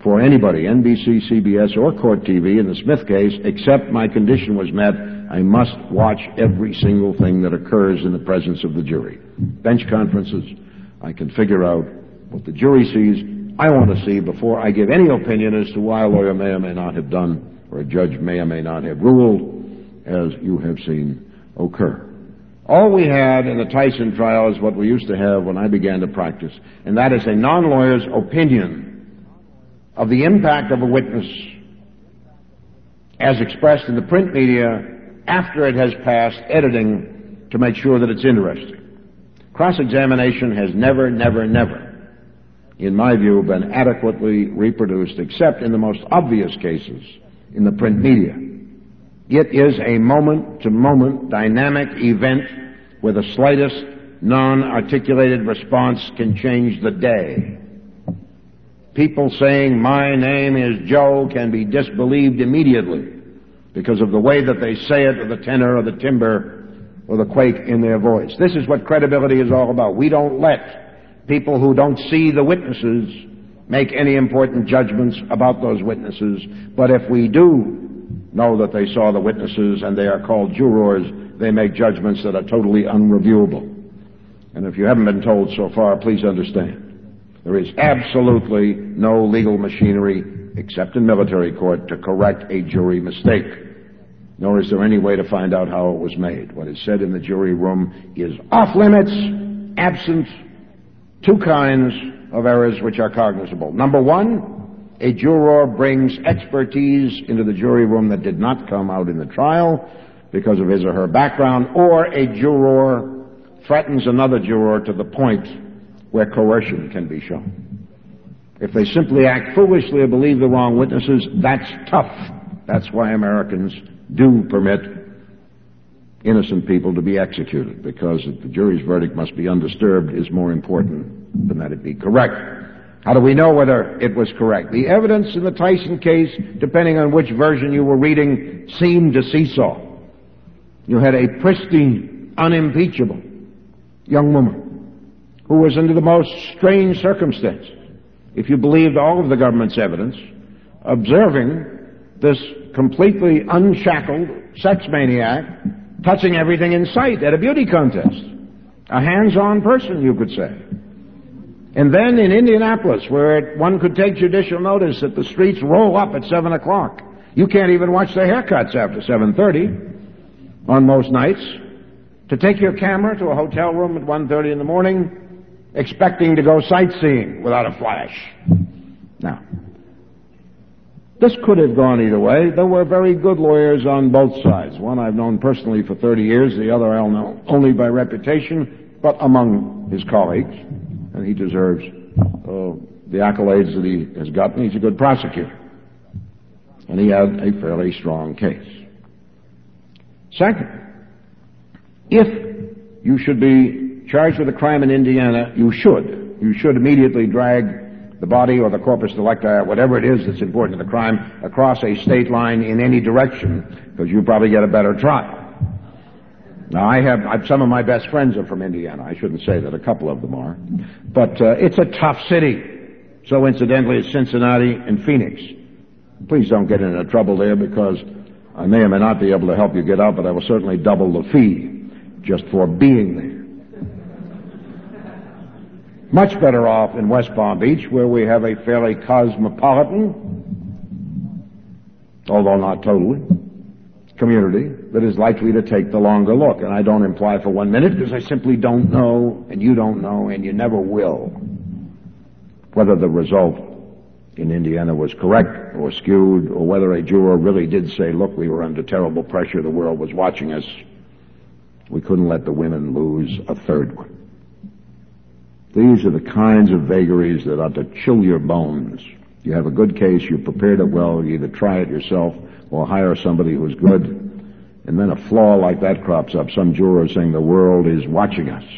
before anybody, NBC, CBS, or Court TV in the Smith case, except my condition was met, I must watch every single thing that occurs in the presence of the jury. Bench conferences, I can figure out what the jury sees. I want to see before I give any opinion as to why a lawyer may or may not have done, or a judge may or may not have ruled, as you have seen occur. All we had in the Tyson trial is what we used to have when I began to practice, and that is a non-lawyer's opinion of the impact of a witness as expressed in the print media after it has passed editing to make sure that it's interesting. Cross-examination has never, in my view, been adequately reproduced, except in the most obvious cases in the print media. It is a moment-to-moment dynamic event where the slightest non-articulated response can change the day. People saying, "My name is Joe," can be disbelieved immediately because of the way that they say it, or the tenor, or the timbre, or the quake in their voice. This is what credibility is all about. We don't let people who don't see the witnesses make any important judgments about those witnesses. But if we do know that they saw the witnesses and they are called jurors, they make judgments that are totally unreviewable. And if you haven't been told so far, please understand. There is absolutely no legal machinery, except in military court, to correct a jury mistake. Nor is there any way to find out how it was made. What is said in the jury room is off limits, absent two kinds of errors which are cognizable. Number one, a juror brings expertise into the jury room that did not come out in the trial because of his or her background, or a juror threatens another juror to the point where coercion can be shown. If they simply act foolishly or believe the wrong witnesses, that's tough. That's why Americans do permit innocent people to be executed, because the jury's verdict must be undisturbed is more important than that it be correct. How do we know whether it was correct? The evidence in the Tyson case, depending on which version you were reading, seemed to seesaw. You had a pristine, unimpeachable young woman who was under the most strange circumstances, if you believed all of the government's evidence, observing this completely unshackled sex maniac touching everything in sight at a beauty contest. A hands-on person, you could say. And then in Indianapolis, where one could take judicial notice that the streets roll up at 7 o'clock. You can't even watch the haircuts after 7:30 on most nights. To take your camera to a hotel room at 1:30 in the morning, expecting to go sightseeing without a flash. Now, this could have gone either way. There were very good lawyers on both sides. One I've known personally for 30 years, the other I'll know only by reputation, but among his colleagues. And he deserves the accolades that he has gotten. He's a good prosecutor. And he had a fairly strong case. Second, if you should be charged with a crime in Indiana, you should immediately drag the body or the corpus delicti, or whatever it is that's important to the crime, across a state line in any direction, because you probably get a better trial. Now, some of my best friends are from Indiana. I shouldn't say that. A couple of them are. But it's a tough city. So incidentally, it's Cincinnati and Phoenix. Please don't get into trouble there, because I may or may not be able to help you get out, but I will certainly double the fee just for being there. Much better off in West Palm Beach, where we have a fairly cosmopolitan, although not totally, community that is likely to take the longer look. And I don't imply for 1 minute, because I simply don't know, and you don't know, and you never will, whether the result in Indiana was correct or skewed, or whether a juror really did say, "Look, we were under terrible pressure, the world was watching us. We couldn't let the women lose a third one." These are the kinds of vagaries that ought to chill your bones. You have a good case, you prepared it well, you either try it yourself or hire somebody who's good, and then a flaw like that crops up, some juror saying the world is watching us.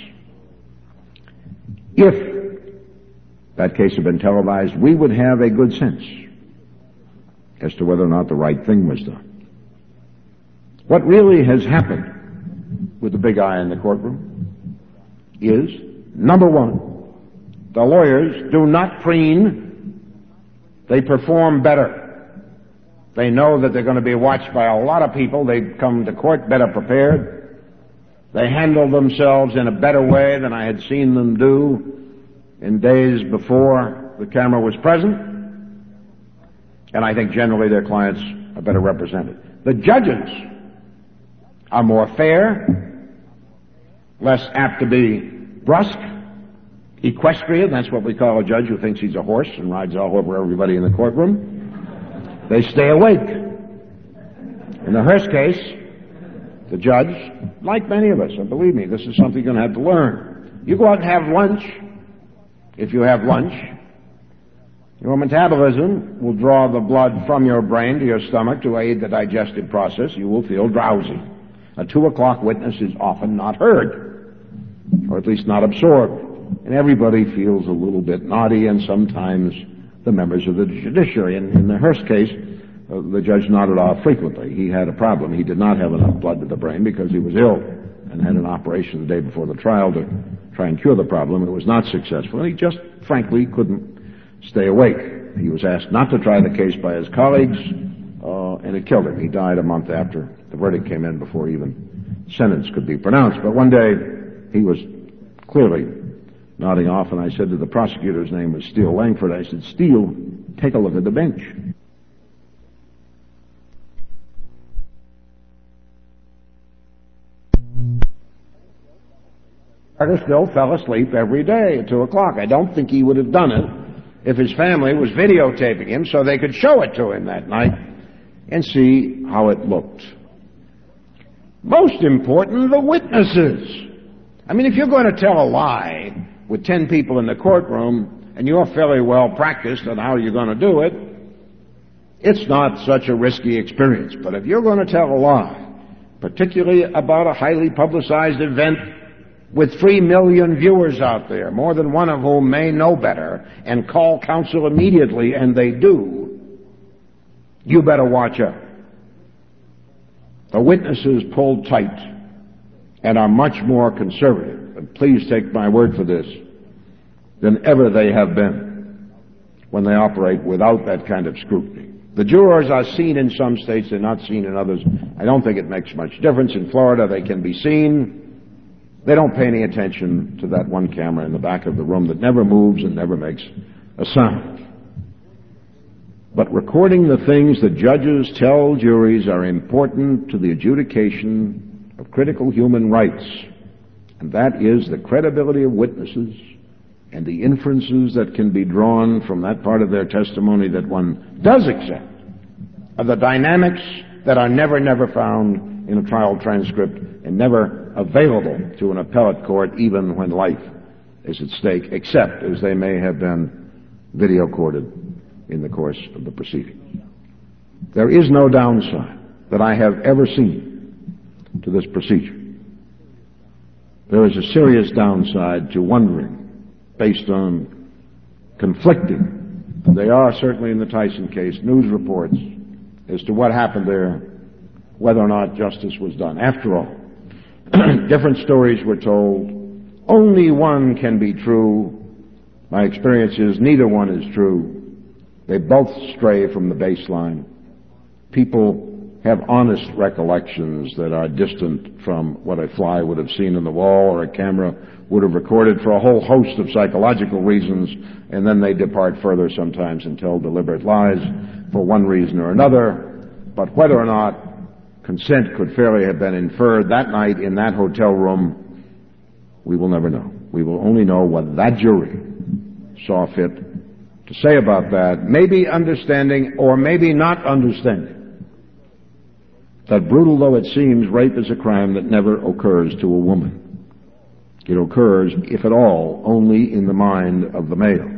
If that case had been televised, we would have a good sense as to whether or not the right thing was done. What really has happened with the big eye in the courtroom is, number one, the lawyers do not preen They perform better. They know that they're going to be watched by a lot of people. They come to court better prepared. They handle themselves in a better way than I had seen them do in days before the camera was present. And I think generally their clients are better represented. The judges are more fair, less apt to be brusque, equestrian. That's what we call a judge who thinks he's a horse and rides all over everybody in the courtroom. They stay awake. In the Hearst case, the judge, like many of us, and believe me, this is something you're going to have to learn. You go out and have lunch. If you have lunch, your metabolism will draw the blood from your brain to your stomach to aid the digestive process. You will feel drowsy. A 2 o'clock witness is often not heard, or at least not absorbed. And everybody feels a little bit naughty, and sometimes the members of the judiciary. In the Hearst case, the judge nodded off frequently. He had a problem. He did not have enough blood to the brain because he was ill and had an operation the day before the trial to try and cure the problem. It was not successful, and he just, frankly, couldn't stay awake. He was asked not to try the case by his colleagues, and it killed him. He died a month after the verdict came in, before even sentence could be pronounced. But one day, he was clearly nodding off, and I said to the prosecutor, his name was Steele Langford, I said, "Steele, take a look at the bench." Carter still fell asleep every day at 2 o'clock. I don't think he would have done it if his family was videotaping him so they could show it to him that night and see how it looked. Most important, the witnesses. I mean, if you're going to tell a lie with 10 people in the courtroom and you're fairly well practiced on how you're going to do it, it's not such a risky experience. But if you're going to tell a lie, particularly about a highly publicized event with 3 million viewers out there, more than one of whom may know better and call counsel immediately, and they do, you better watch out. The witnesses pulled tight and are much more conservative, and please take my word for this, than ever they have been when they operate without that kind of scrutiny. The jurors are seen in some states, they're not seen in others. I don't think it makes much difference. In Florida, they can be seen. They don't pay any attention to that one camera in the back of the room that never moves and never makes a sound. But recording the things that judges tell juries are important to the adjudication of critical human rights, and that is the credibility of witnesses and the inferences that can be drawn from that part of their testimony that one does accept, are the dynamics that are never found in a trial transcript and never available to an appellate court, even when life is at stake, except as they may have been video recorded in the course of the proceedings. There is no downside that I have ever seen to this procedure. There is a serious downside to wondering, based on conflicting, and they are certainly in the Tyson case, news reports as to what happened there, whether or not justice was done. After all, different stories were told. Only one can be true. My experience is neither one is true. They both stray from the baseline. People have honest recollections that are distant from what a fly would have seen on the wall or a camera would have recorded for a whole host of psychological reasons, and then they depart further sometimes and tell deliberate lies for one reason or another. But whether or not consent could fairly have been inferred that night in that hotel room, we will never know. We will only know what that jury saw fit to say about that, maybe understanding or maybe not understanding that, brutal though it seems, rape is a crime that never occurs to a woman. It occurs, if at all, only in the mind of the male.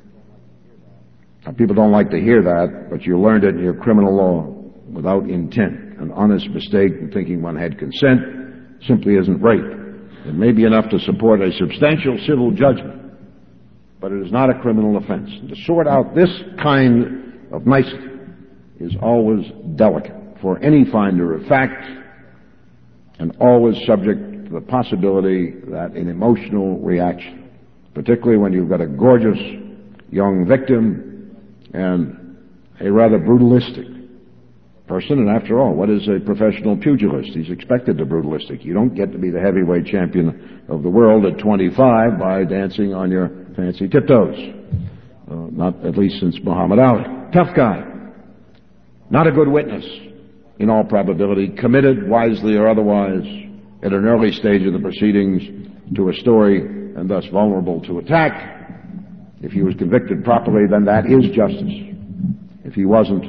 Now, people don't like to hear that, but you learned it in your criminal law without intent. An honest mistake in thinking one had consent simply isn't rape. It may be enough to support a substantial civil judgment, but it is not a criminal offense. And to sort out this kind of nicety is always delicate for any finder of fact, and always subject to the possibility that an emotional reaction, particularly when you've got a gorgeous young victim and a rather brutalistic person. And after all, what is a professional pugilist? He's expected to be brutalistic. You don't get to be the heavyweight champion of the world at 25 by dancing on your fancy tiptoes. Not at least since Muhammad Ali. Tough guy. Not a good witness, in all probability. Committed, wisely or otherwise, at an early stage of the proceedings to a story, and thus vulnerable to attack. If he was convicted properly, then that is justice. If he wasn't,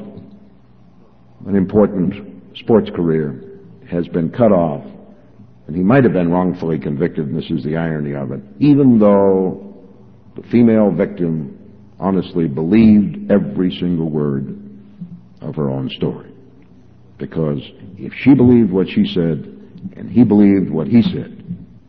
an important sports career has been cut off, and he might have been wrongfully convicted, and this is the irony of it, even though the female victim honestly believed every single word of her own story. Because if she believed what she said, and he believed what he said,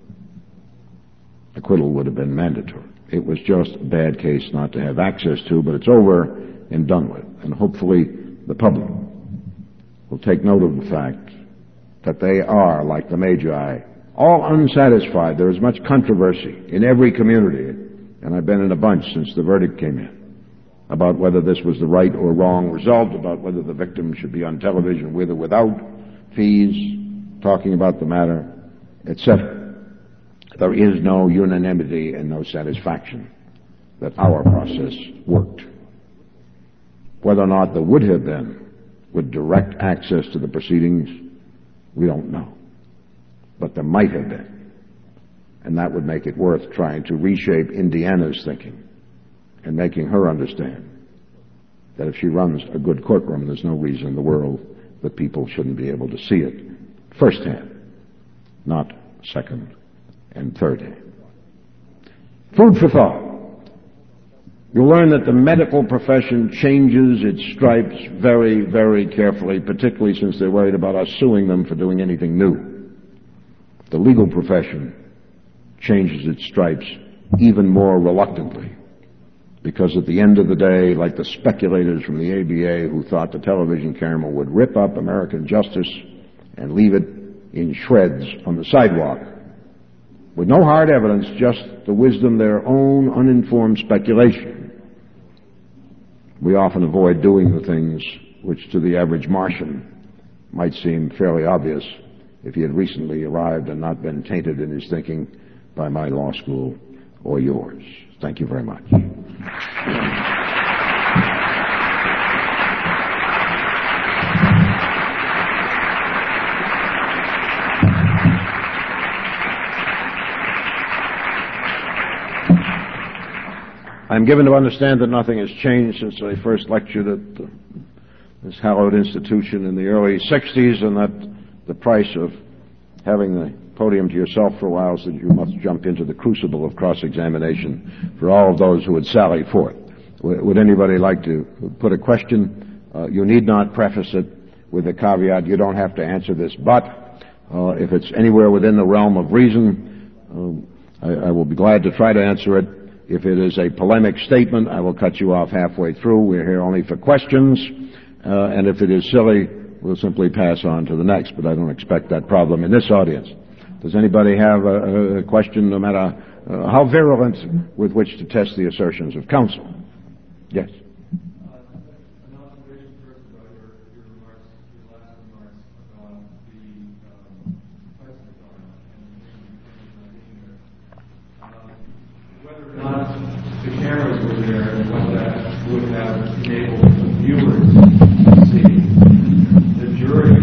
acquittal would have been mandatory. It was just a bad case not to have access to, but it's over and done with. And hopefully the public will take note of the fact that they are, like the Magi, all unsatisfied. There is much controversy in every community, and I've been in a bunch since the verdict came in, about whether this was the right or wrong result, about whether the victim should be on television with or without fees, talking about the matter, etc. There is no unanimity and no satisfaction that our process worked. Whether or not there would have been with direct access to the proceedings, we don't know. But there might have been. And that would make it worth trying to reshape Indiana's thinking and making her understand that if she runs a good courtroom, there's no reason in the world that people shouldn't be able to see it firsthand, not second and third hand. Food for thought. You'll learn that the medical profession changes its stripes very, very carefully, particularly since they're worried about us suing them for doing anything new. The legal profession changes its stripes even more reluctantly, because at the end of the day, like the speculators from the ABA who thought the television camera would rip up American justice and leave it in shreds on the sidewalk, with no hard evidence, just the wisdom of their own uninformed speculation, we often avoid doing the things which to the average Martian might seem fairly obvious if he had recently arrived and not been tainted in his thinking by my law school or yours. Thank you very much. I'm given to understand that nothing has changed since I first lectured at this hallowed institution in the early 60s, and that the price of having the podium to yourself for a while is that you must jump into the crucible of cross-examination for all of those who would sally forth. Would anybody like to put a question? You need not preface it with a caveat. You don't have to answer this, but if it's anywhere within the realm of reason, I will be glad to try to answer it. If it is a polemic statement, I will cut you off halfway through. We're here only for questions. And if it is silly, we'll simply pass on to the next. But I don't expect that problem in this audience. Does anybody have a question, no matter how virulent, with which to test the assertions of counsel? Yes. An observation first about your remarks, your last remarks about the President and whether or not the cameras were there and whether that would have enabled viewers to see the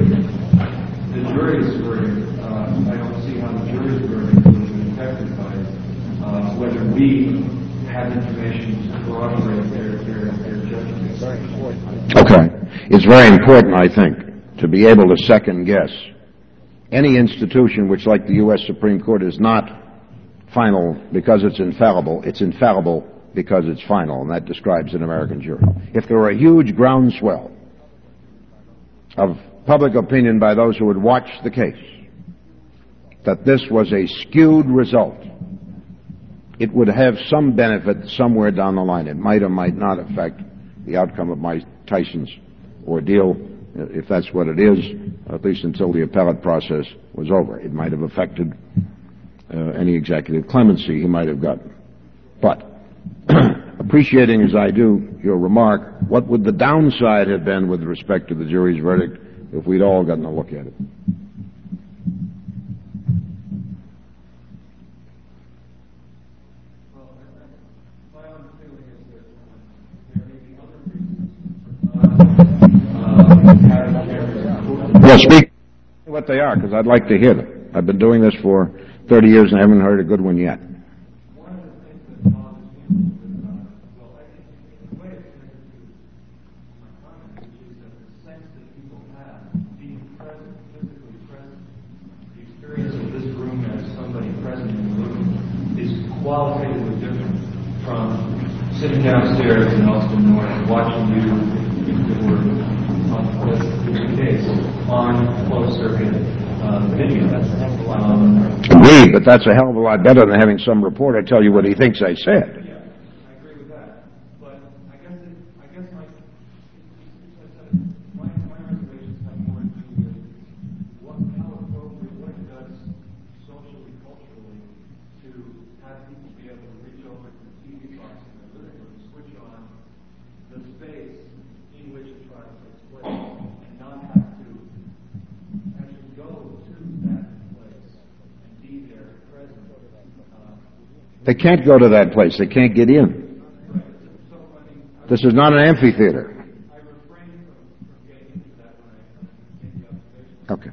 jury's verdict. I don't see how the jury's verdict would have been affected by whether we had information to corroborate their judgment. It's very important. Okay. It's very important, I think, to be able to second guess. Any institution which, like the U.S. Supreme Court, is not final because it's infallible because it's final, and that describes an American jury. If there were a huge groundswell of public opinion by those who would watch the case that this was a skewed result, it would have some benefit somewhere down the line. It might or might not affect the outcome of Mike Tyson's ordeal, if that's what it is, at least until the appellate process was over. It might have affected any executive clemency he might have gotten. But appreciating as I do your remark What would the downside have been with respect to the jury's verdict if we'd all gotten a look at it? Well, speak what they are, because I'd like to hear them. I've been doing this for 30 years and I haven't heard a good one yet. One of the things that bothers me well, I think the way it's connected to my comment, which is that the sense that people have being present, physically present, the experience of this room as somebody present in the room is qualitatively different from sitting downstairs in Austin North watching you, if it were the case, on closed circuit video. Agreed, but that's a hell of a lot better than having some reporter tell you what he thinks I said. Yeah, I agree with that. But I guess my reservations have more to do with how appropriate, what it does socially, culturally, to have people be able to reach over to the TV box in their living room, switch on the space in which a trial takes place, and not have to actually go to that place and be there present. They can't go to that place. They can't get in. This is not an amphitheater. I refrain from getting into that when I make the observation. Okay.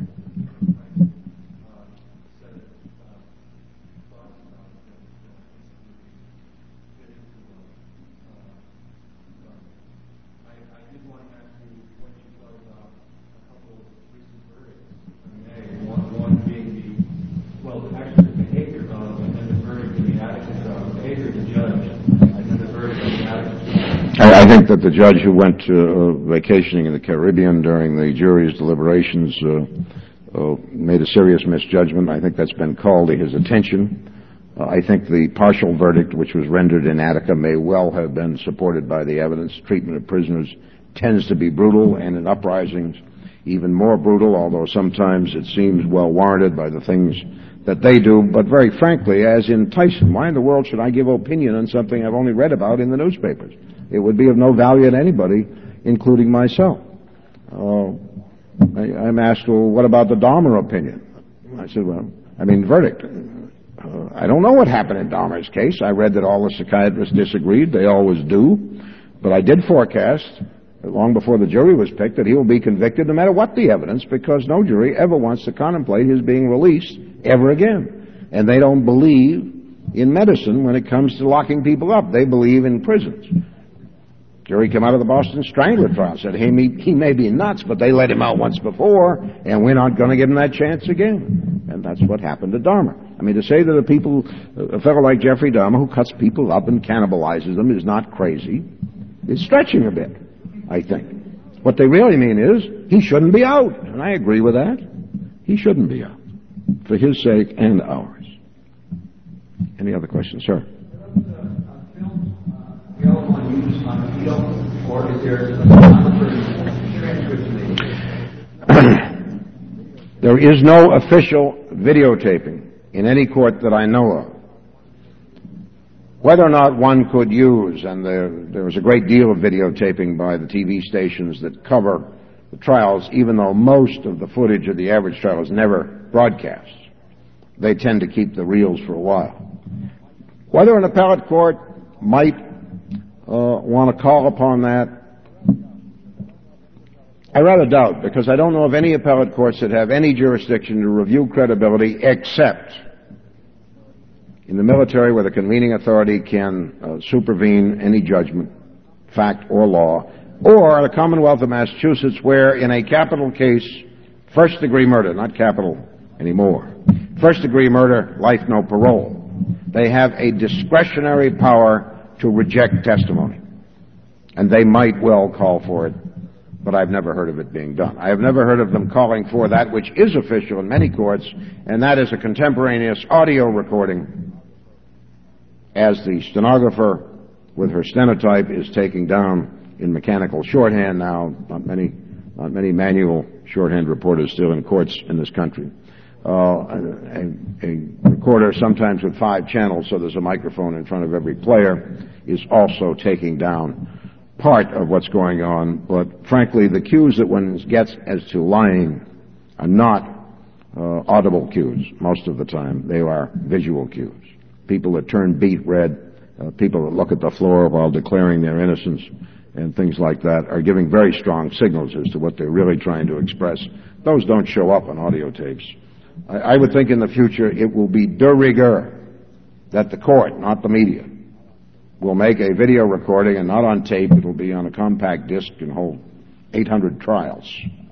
I did want to ask you what you thought about a couple of recent verdicts. One being actually the behavior of, and then the verdict in the attitude of, behavior of the judge, and then the verdict in the attitude. I think that the judge who went vacationing in the Caribbean during the jury's deliberations made a serious misjudgment. I think that's been called to his attention. I think the partial verdict, which was rendered in Attica, may well have been supported by the evidence. Treatment of prisoners tends to be brutal, and in uprisings, even more brutal, although sometimes it seems well warranted by the things that they do. But very frankly, as in Tyson, why in the world should I give opinion on something I've only read about in the newspapers? It would be of no value to anybody, including myself. I'm asked, well, what about the Dahmer opinion? I said, verdict. I don't know what happened in Dahmer's case. I read that all the psychiatrists disagreed. They always do. But I did forecast, long before the jury was picked, that he will be convicted no matter what the evidence, because no jury ever wants to contemplate his being released ever again. And they don't believe in medicine when it comes to locking people up. They believe in prisons. Jury came out of the Boston Strangler trial, said he may be nuts, but they let him out once before, and we're not going to give him that chance again. And that's what happened to Dahmer. I mean, to say that a fellow like Jeffrey Dahmer, who cuts people up and cannibalizes them, is not crazy, is stretching a bit, I think. What they really mean is, he shouldn't be out, and I agree with that. He shouldn't be out, for his sake and ours. Any other questions, sir? Or is there There is no official videotaping in any court that I know of. Whether or not one could use, and there was a great deal of videotaping by the TV stations that cover the trials, even though most of the footage of the average trial is never broadcast. They tend to keep the reels for a while. Whether an appellate court might want to call upon that, I rather doubt, because I don't know of any appellate courts that have any jurisdiction to review credibility except in the military, where the convening authority can supervene any judgment, fact or law, or the Commonwealth of Massachusetts, where in a capital case, first-degree murder, not capital anymore, first-degree murder, life, no parole, they have a discretionary power to reject testimony. And they might well call for it, but I've never heard of it being done. I have never heard of them calling for that which is official in many courts, and that is a contemporaneous audio recording as the stenographer with her stenotype is taking down in mechanical shorthand now, not many manual shorthand reporters still in courts in this country. A recorder, sometimes with 5 channels, so there's a microphone in front of every player, is also taking down part of what's going on, but frankly, the cues that one gets as to lying are not audible cues most of the time. They are visual cues. People that turn beet red, people that look at the floor while declaring their innocence, and things like that are giving very strong signals as to what they're really trying to express. Those don't show up on audio tapes. I would think in the future it will be de rigueur that the court, not the media, will make a video recording, and not on tape. It'll be on a compact disc and hold 800 trials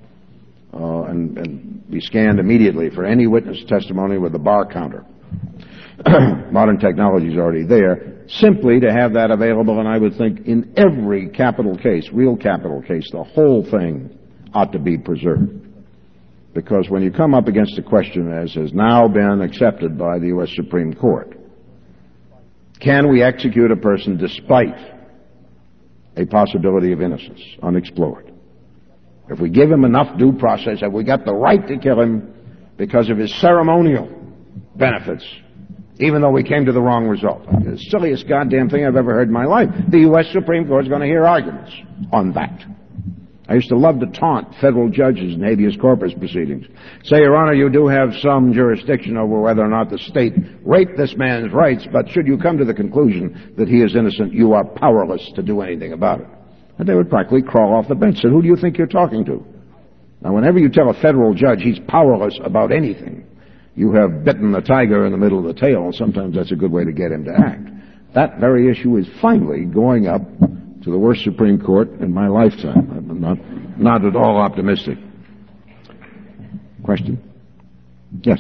and be scanned immediately for any witness testimony with a bar counter. Modern technology is already there, simply to have that available, and I would think in every capital case, real capital case, the whole thing ought to be preserved. Because when you come up against a question, as has now been accepted by the U.S. Supreme Court, can we execute a person despite a possibility of innocence unexplored? If we give him enough due process, have we got the right to kill him because of his ceremonial benefits, even though we came to the wrong result? The silliest goddamn thing I've ever heard in my life. The U.S. Supreme Court is going to hear arguments on that. I used to love to taunt federal judges in habeas corpus proceedings. Say, Your Honor, you do have some jurisdiction over whether or not the state raped this man's rights, but should you come to the conclusion that he is innocent, you are powerless to do anything about it. And they would practically crawl off the bench and say, who do you think you're talking to? Now, whenever you tell a federal judge he's powerless about anything, you have bitten the tiger in the middle of the tail, and sometimes that's a good way to get him to act. That very issue is finally going up to the worst Supreme Court in my lifetime. I'm not at all optimistic. Question? Yes?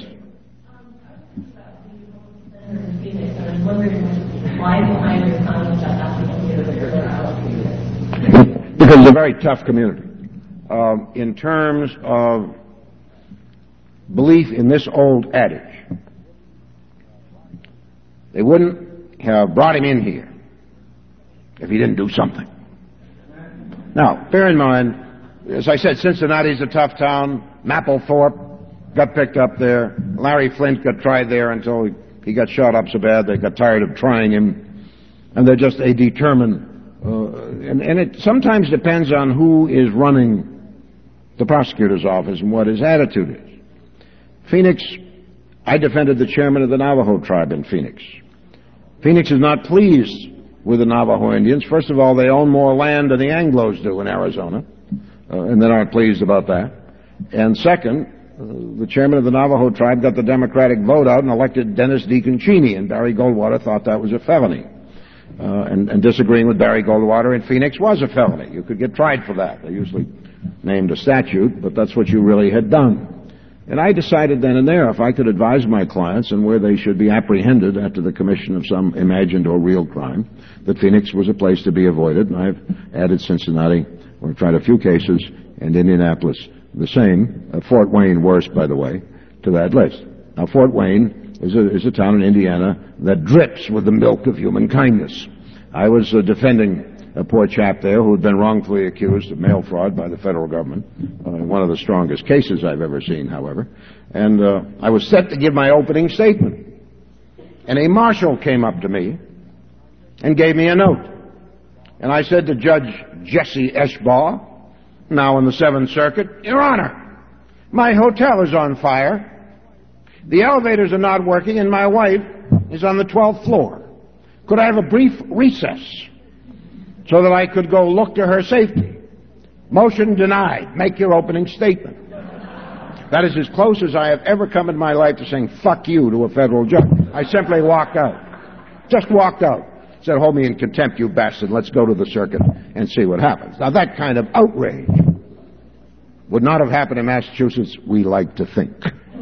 I was wondering why behind your comment about because it's a very tough community. In terms of belief in this old adage, they wouldn't have brought him in here if he didn't do something. Now, bear in mind, as I said, Cincinnati's a tough town. Mapplethorpe got picked up there. Larry Flint got tried there until he got shot up so bad they got tired of trying him. And they're just a determined... and it sometimes depends on who is running the prosecutor's office and what his attitude is. Phoenix, I defended the chairman of the Navajo tribe in Phoenix. Phoenix is not pleased with the Navajo Indians. First of all, they own more land than the Anglos do in Arizona, and they're not pleased about that. And second, the chairman of the Navajo tribe got the Democratic vote out and elected Dennis Deacon Cheney, and Barry Goldwater thought that was a felony. And disagreeing with Barry Goldwater in Phoenix was a felony. You could get tried for that. They usually named a statute, but that's what you really had done. And I decided then and there, if I could advise my clients on where they should be apprehended after the commission of some imagined or real crime, that Phoenix was a place to be avoided. And I've added Cincinnati, where I've tried a few cases, and Indianapolis the same. Fort Wayne worse, by the way, to that list. Now, Fort Wayne is a town in Indiana that drips with the milk of human kindness. I was defending a poor chap there who had been wrongfully accused of mail fraud by the federal government, one of the strongest cases I've ever seen, however. And I was set to give my opening statement. And a marshal came up to me and gave me a note. And I said to Judge Jesse Eschbaugh, now in the Seventh Circuit, Your Honor, my hotel is on fire. The elevators are not working, and my wife is on the 12th floor. Could I have a brief recess so that I could go look to her safety? Motion denied. Make your opening statement. That is as close as I have ever come in my life to saying fuck you to a federal judge. I simply walked out. Just walked out. Said, hold me in contempt, you bastard. Let's go to the circuit and see what happens. Now, that kind of outrage would not have happened in Massachusetts, we like to think.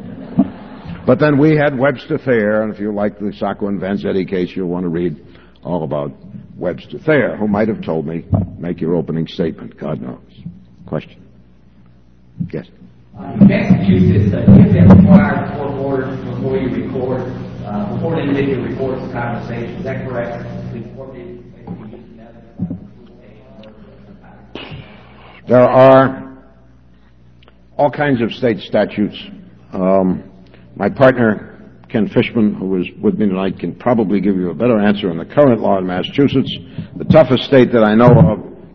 But then we had Webster Thayer, and if you like the Sacco and Vanzetti case, you'll want to read all about Webster Thayer, who might have told me, make your opening statement. God knows. Question? Yes? In Massachusetts, you have to require court orders before you record, before an individual records the conversation. Is that correct? There are all kinds of state statutes. My partner, Ken Fishman, who was with me tonight, can probably give you a better answer on the current law in Massachusetts. The toughest state that I know of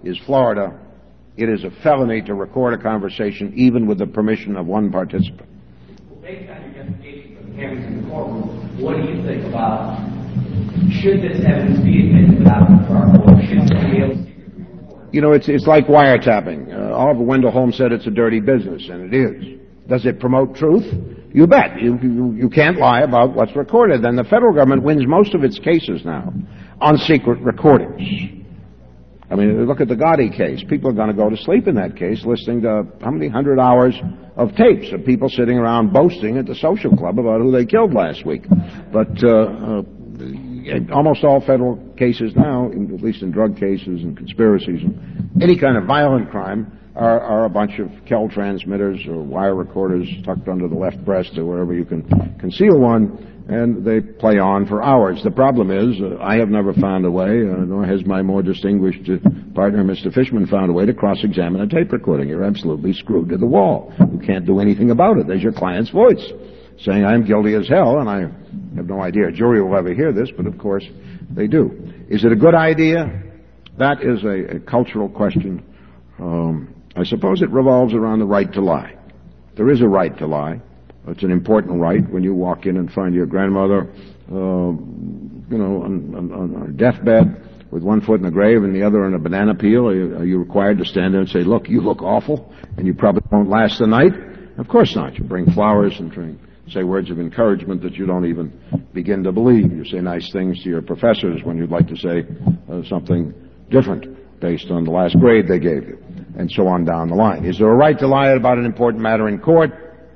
is Florida. It is a felony to record a conversation even with the permission of one participant. Well, based on your justification for the cameras in the courtroom, what do you think about, should this evidence be admitted without a trial, or should somebody be able to secretly record? You know, it's like wiretapping. Oliver Wendell Holmes said it's a dirty business, and it is. Does it promote truth? You bet. You can't lie about what's recorded. And the federal government wins most of its cases now on secret recordings. I mean, look at the Gotti case. People are going to go to sleep in that case listening to how many 100 hours of tapes of people sitting around boasting at the social club about who they killed last week. But almost all federal cases now, at least in drug cases and conspiracies and any kind of violent crime, are a bunch of Kel transmitters or wire recorders tucked under the left breast or wherever you can conceal one, and they play on for hours. The problem is, I have never found a way, nor has my more distinguished partner, Mr. Fishman, found a way to cross-examine a tape recording. You're absolutely screwed to the wall. You can't do anything about it. There's your client's voice saying, I'm guilty as hell, and I have no idea a jury will ever hear this, but of course they do. Is it a good idea? That is a cultural question. I suppose it revolves around the right to lie. There is a right to lie. It's an important right. When you walk in and find your grandmother, on her deathbed with one foot in the grave and the other in a banana peel, are you required to stand there and say, look, you look awful, and you probably won't last the night? Of course not. You bring flowers and say words of encouragement that you don't even begin to believe. You say nice things to your professors when you'd like to say something different based on the last grade they gave you, and so on down the line. Is there a right to lie about an important matter in court?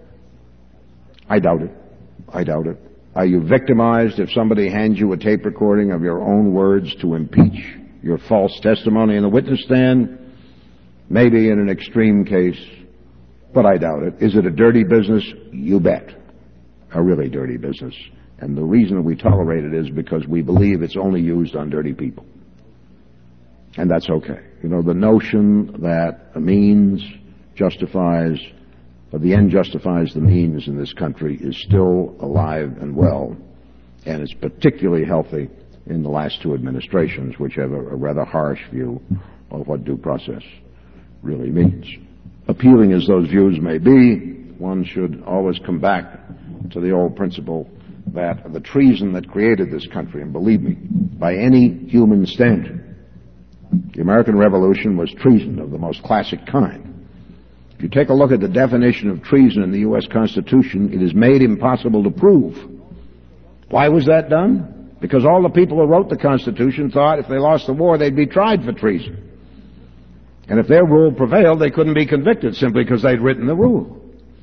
I doubt it. I doubt it. Are you victimized if somebody hands you a tape recording of your own words to impeach your false testimony in the witness stand? Maybe in an extreme case, but I doubt it. Is it a dirty business? You bet. A really dirty business. And the reason we tolerate it is because we believe it's only used on dirty people. And that's okay. You know, the notion that the means justifies, or the end justifies the means in this country is still alive and well, and it's particularly healthy in the last two administrations, which have a rather harsh view of what due process really means. Appealing as those views may be, one should always come back to the old principle that the treason that created this country, and believe me, by any human standard, the American Revolution was treason of the most classic kind. If you take a look at the definition of treason in the U.S. Constitution, it is made impossible to prove. Why was that done? Because all the people who wrote the Constitution thought if they lost the war, they'd be tried for treason. And if their rule prevailed, they couldn't be convicted simply because they'd written the rule.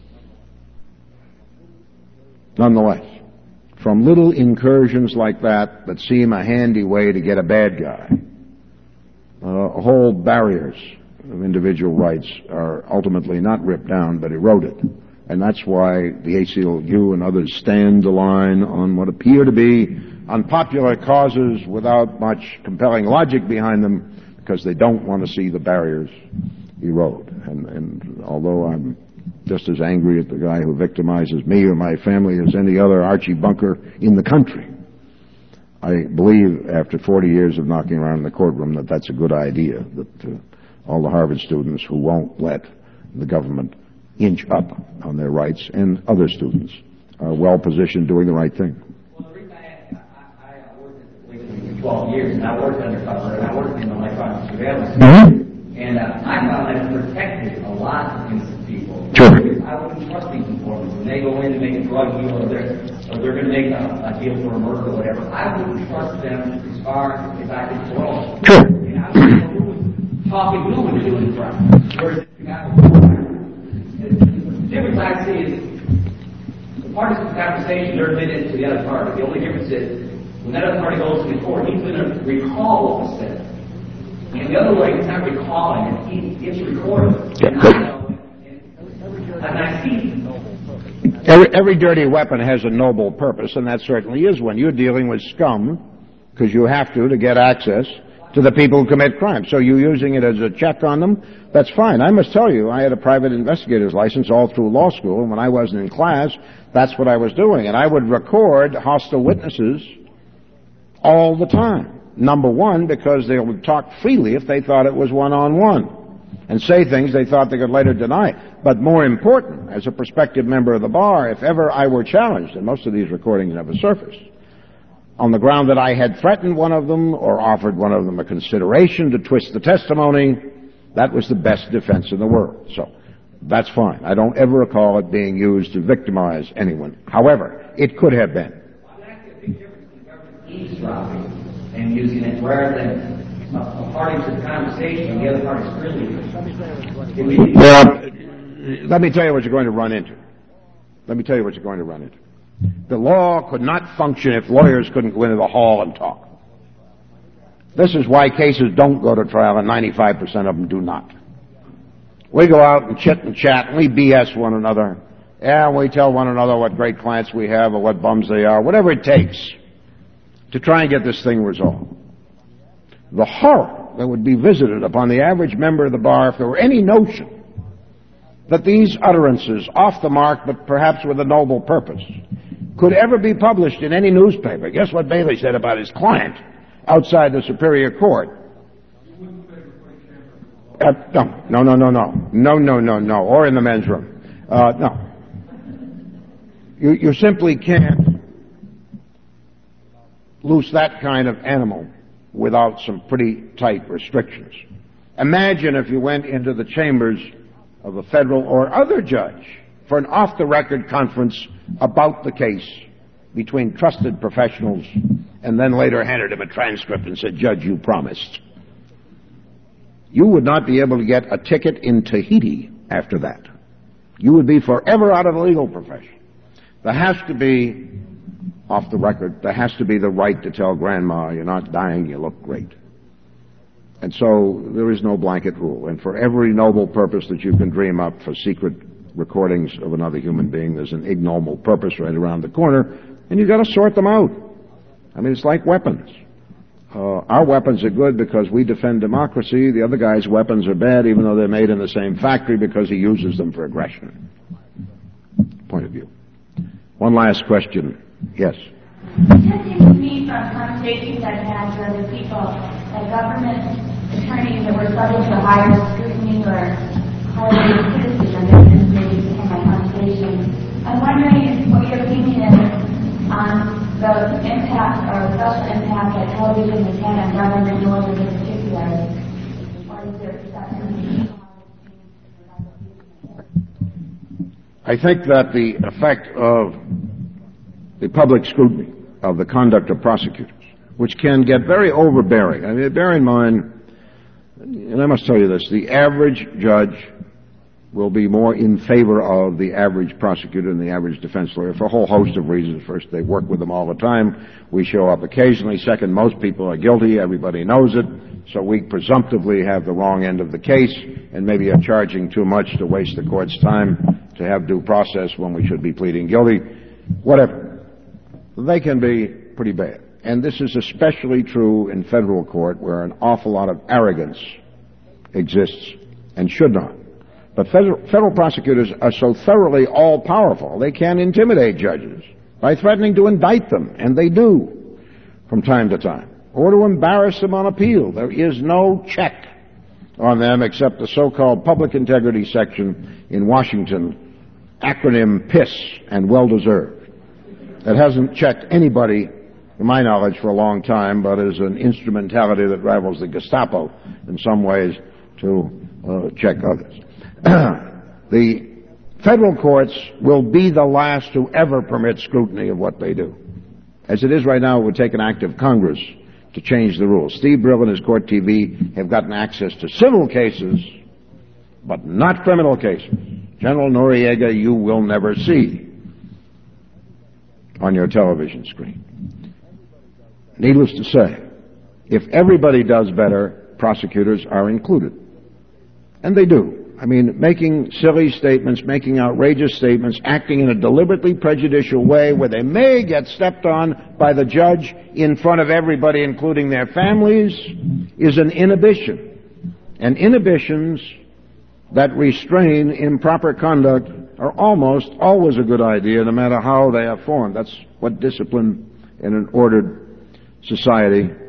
Nonetheless, from little incursions like that seem a handy way to get a bad guy, whole barriers of individual rights are ultimately not ripped down but eroded. And that's why the ACLU and others stand the line on what appear to be unpopular causes without much compelling logic behind them, because they don't want to see the barriers erode. And although I'm just as angry at the guy who victimizes me or my family as any other Archie Bunker in the country, I believe after 40 years of knocking around in the courtroom that that's a good idea, that all the Harvard students who won't let the government inch up on their rights, and other students, are well positioned doing the right thing. Well, the reason I worked at the police for 12 years, and I worked undercover, and I worked in electronic surveillance, and I found that it protected a lot of innocent people. Sure. I wouldn't trust these informants. When they go in to make a drug deal, or they're going to make a deal for a murder or whatever, I wouldn't trust them as far as I could throw. Sure. And I don't know who was talking to when doing crime. Whereas if you got the difference I see is the parties of the conversation, they're admitted to the other party. The only difference is when that other party goes to the court, he's going to recall what was said. And the other way, he's not recalling it. It's recorded. Yeah. And I know it. And I see it. Every dirty weapon has a noble purpose, and that certainly is one. You're dealing with scum because you have to get access to the people who commit crime. So you're using it as a check on them. That's fine. I must tell you, I had a private investigator's license all through law school, and when I wasn't in class, that's what I was doing. And I would record hostile witnesses all the time. Number one, because they would talk freely if they thought it was one-on-one and say things they thought they could later deny. But more important, as a prospective member of the bar, if ever I were challenged, and most of these recordings never surfaced, on the ground that I had threatened one of them or offered one of them a consideration to twist the testimony, that was the best defense in the world. So that's fine. I don't ever recall it being used to victimize anyone. However, it could have been. Well, that's a big difference in government eavesdropping and using it rather than a party to the conversation and the other party's really. Well, let me tell you what you're going to run into. The law could not function if lawyers couldn't go into the hall and talk. This is why cases don't go to trial, and 95% of them do not. We go out and chit and chat, and we BS one another. Yeah, we tell one another what great clients we have or what bums they are, whatever it takes to try and get this thing resolved. The horror that would be visited upon the average member of the bar if there were any notion that these utterances, off the mark but perhaps with a noble purpose, could ever be published in any newspaper. Guess what Bailey said about his client outside the Superior Court? No. Or in the men's room. No. You simply can't loose that kind of animal without some pretty tight restrictions. Imagine if you went into the chambers of a federal or other judge for an off-the-record conference about the case between trusted professionals and then later handed him a transcript and said, "Judge, you promised." You would not be able to get a ticket in Tahiti after that. You would be forever out of the legal profession. There has to be, off the record, there has to be the right to tell grandma, "You're not dying, you look great." And so there is no blanket rule. And for every noble purpose that you can dream up for secret recordings of another human being, there's an ignoble purpose right around the corner, and you've got to sort them out. I mean, it's like weapons. Our weapons are good because we defend democracy. The other guy's weapons are bad, even though they're made in the same factory, because he uses them for aggression. Point of view. One last question. Yes? It just seems to me from conversations I've had with other people that government attorneys that were subject to higher scrutiny or higher criticism than maybe in my conversation. I'm wondering what your opinion is on the impact or social impact that television has had on government lawyers in particular. What is their perception? I think that the effect of the public scrutiny of the conduct of prosecutors, which can get very overbearing. I mean, bear in mind, and I must tell you this, the average judge will be more in favor of the average prosecutor than the average defense lawyer for a whole host of reasons. First, they work with them all the time. We show up occasionally. Second, most people are guilty. Everybody knows it. So we presumptively have the wrong end of the case and maybe are charging too much to waste the court's time to have due process when we should be pleading guilty. Whatever. They can be pretty bad. And this is especially true in federal court, where an awful lot of arrogance exists and should not. But federal prosecutors are so thoroughly all-powerful, they can intimidate judges by threatening to indict them, and they do from time to time, or to embarrass them on appeal. There is no check on them except the so-called Public Integrity Section in Washington, acronym PISS, and well-deserved. It hasn't checked anybody, to my knowledge, for a long time, but is an instrumentality that rivals the Gestapo in some ways to check others. The federal courts will be the last to ever permit scrutiny of what they do. As it is right now, it would take an act of Congress to change the rules. Steve Brill and his Court TV have gotten access to civil cases, but not criminal cases. General Noriega, you will never see on your television screen. Needless to say, if everybody does better, prosecutors are included. And they do. I mean, making silly statements, making outrageous statements, acting in a deliberately prejudicial way where they may get stepped on by the judge in front of everybody, including their families, is an inhibition. And inhibitions that restrain improper conduct are almost always a good idea, no matter how they are formed. That's what discipline in an ordered society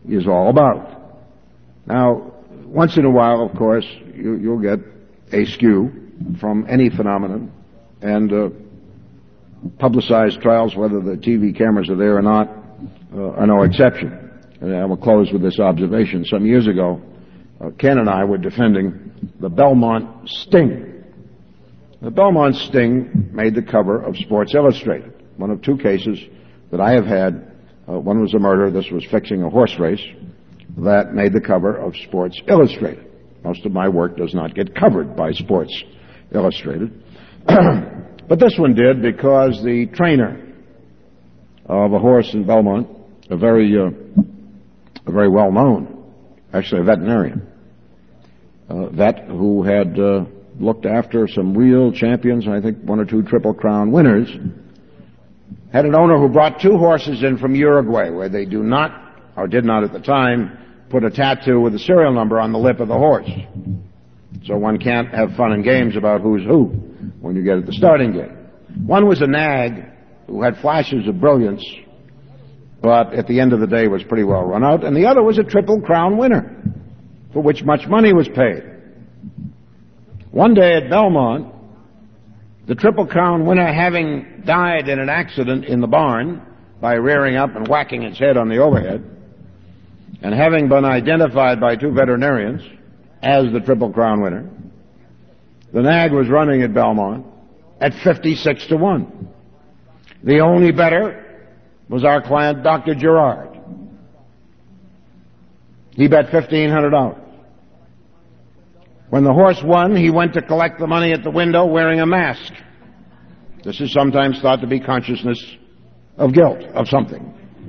is all about. Now, once in a while, of course, you'll get a skew from any phenomenon, and publicized trials, whether the TV cameras are there or not, are no exception. And I will close with this observation. Some years ago, Ken and I were defending the Belmont Sting. The Belmont Sting made the cover of Sports Illustrated. One of two cases that I have had. One was a murder. This was fixing a horse race. That made the cover of Sports Illustrated. Most of my work does not get covered by Sports Illustrated. But this one did, because the trainer of a horse in Belmont, a very well-known, actually a veterinarian, vet who had looked after some real champions, I think one or two Triple Crown winners, had an owner who brought two horses in from Uruguay, where they do not, or did not at the time, put a tattoo with a serial number on the lip of the horse. So one can't have fun and games about who's who when you get at the starting gate. One was a nag who had flashes of brilliance, but at the end of the day was pretty well run out, and the other was a Triple Crown winner, for which much money was paid. One day at Belmont, the Triple Crown winner, having died in an accident in the barn by rearing up and whacking its head on the overhead, and having been identified by two veterinarians as the Triple Crown winner, the nag was running at Belmont at 56-1. The only bettor was our client, Dr. Gerard. He bet $1,500. When the horse won, he went to collect the money at the window wearing a mask. This is sometimes thought to be consciousness of guilt of something.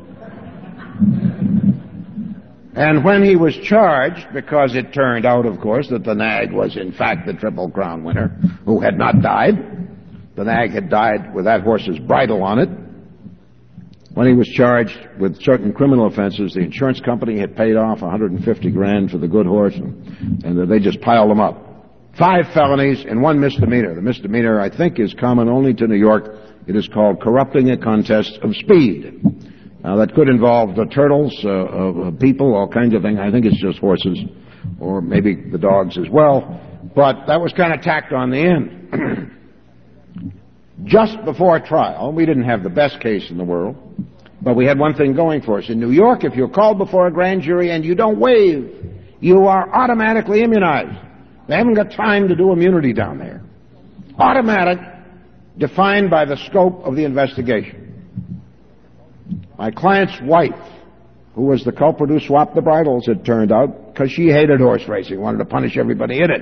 And when he was charged, because it turned out, of course, that the nag was in fact the Triple Crown winner, who had not died. The nag had died with that horse's bridle on it. When he was charged with certain criminal offenses, the insurance company had paid off $150,000 for the good horse, and they just piled them up. 5 felonies and 1 misdemeanor. The misdemeanor, I think, is common only to New York. It is called corrupting a contest of speed. Now, that could involve the turtles, people, all kinds of things. I think it's just horses, or maybe the dogs as well. But that was kind of tacked on the end. Just before trial, we didn't have the best case in the world, but we had one thing going for us. In New York, if you're called before a grand jury and you don't waive, you are automatically immunized. They haven't got time to do immunity down there. Automatic, defined by the scope of the investigation. My client's wife, who was the culprit who swapped the bridles, it turned out, because she hated horse racing, wanted to punish everybody in it,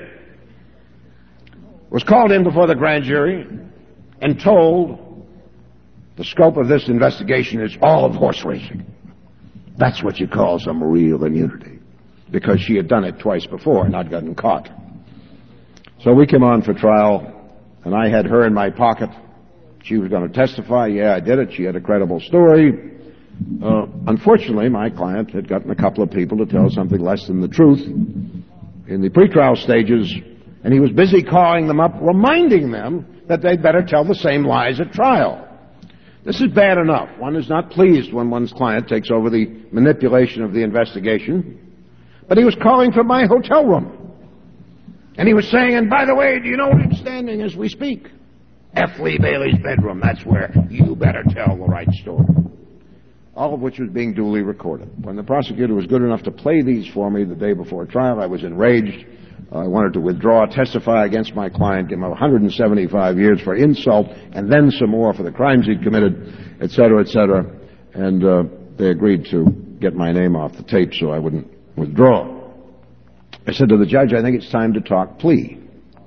was called in before the grand jury and told the scope of this investigation is all of horse racing. That's what you call some real immunity, because she had done it twice before and not gotten caught. So we came on for trial, and I had her in my pocket. She was going to testify. Yeah, I did it. She had a credible story. Unfortunately, my client had gotten a couple of people to tell something less than the truth in the pretrial stages, and he was busy calling them up, reminding them that they'd better tell the same lies at trial. This is bad enough. One is not pleased when one's client takes over the manipulation of the investigation. But he was calling from my hotel room. And he was saying, and by the way, do you know where I'm standing as we speak? F. Lee Bailey's bedroom. That's where you better tell the right story. All of which was being duly recorded. When the prosecutor was good enough to play these for me the day before trial, I was enraged. I wanted to withdraw, testify against my client, give him 175 years for insult, and then some more for the crimes he'd committed, et cetera, and they agreed to get my name off the tape so I wouldn't withdraw. I said to the judge, I think it's time to talk plea.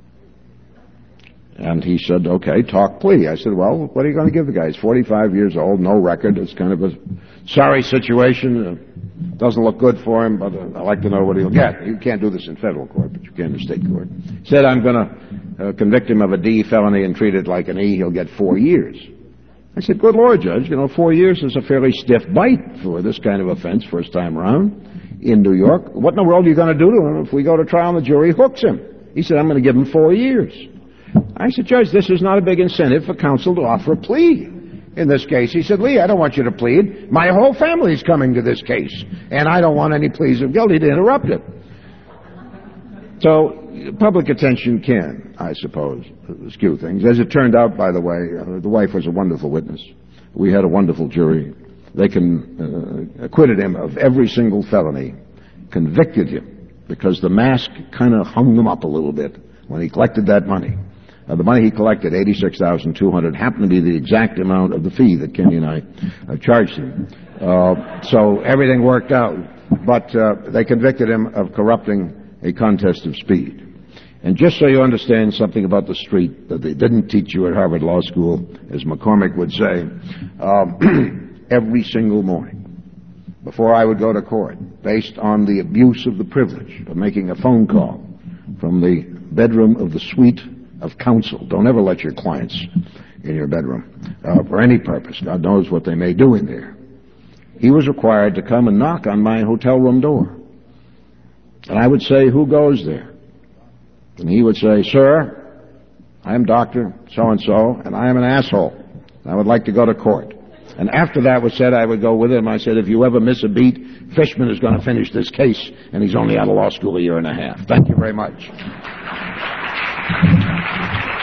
And he said, okay, talk plea. I said, well, what are you going to give the guy? He's 45 years old, no record. It's kind of a sorry situation. Doesn't look good for him, but I'd like to know what he'll get. You can't do this in federal court, but you can in state court. He said, I'm going to convict him of a D felony and treat it like an E. He'll get 4 years. I said, good Lord, Judge, 4 years is a fairly stiff bite for this kind of offense first time around in New York. What in the world are you going to do to him if we go to trial and the jury hooks him? He said, I'm going to give him 4 years. I said, Judge, this is not a big incentive for counsel to offer a plea. in this case. He said, Lee, I don't want you to plead. My whole family's coming to this case, and I don't want any pleas of guilty to interrupt it. So public attention can, I suppose, skew things. As it turned out, by the way, the wife was a wonderful witness. We had a wonderful jury. They acquitted him of every single felony, convicted him, because the mask kind of hung them up a little bit when he collected that money. The money he collected, $86,200, happened to be the exact amount of the fee that Kenny and I charged him. So everything worked out. But they convicted him of corrupting a contest of speed. And just so you understand something about the street that they didn't teach you at Harvard Law School, as McCormick would say, every single morning, before I would go to court, based on the abuse of the privilege of making a phone call from the bedroom of the suite of counsel. Don't ever let your clients in your bedroom for any purpose. God knows what they may do in there. He was required to come and knock on my hotel room door. And I would say, who goes there? And he would say, sir, I am Dr. So-and-so, and I am an asshole. I would like to go to court. And after that was said, I would go with him. I said, if you ever miss a beat, Fishman is going to finish this case, and he's only out of law school a year and a half. Thank you very much.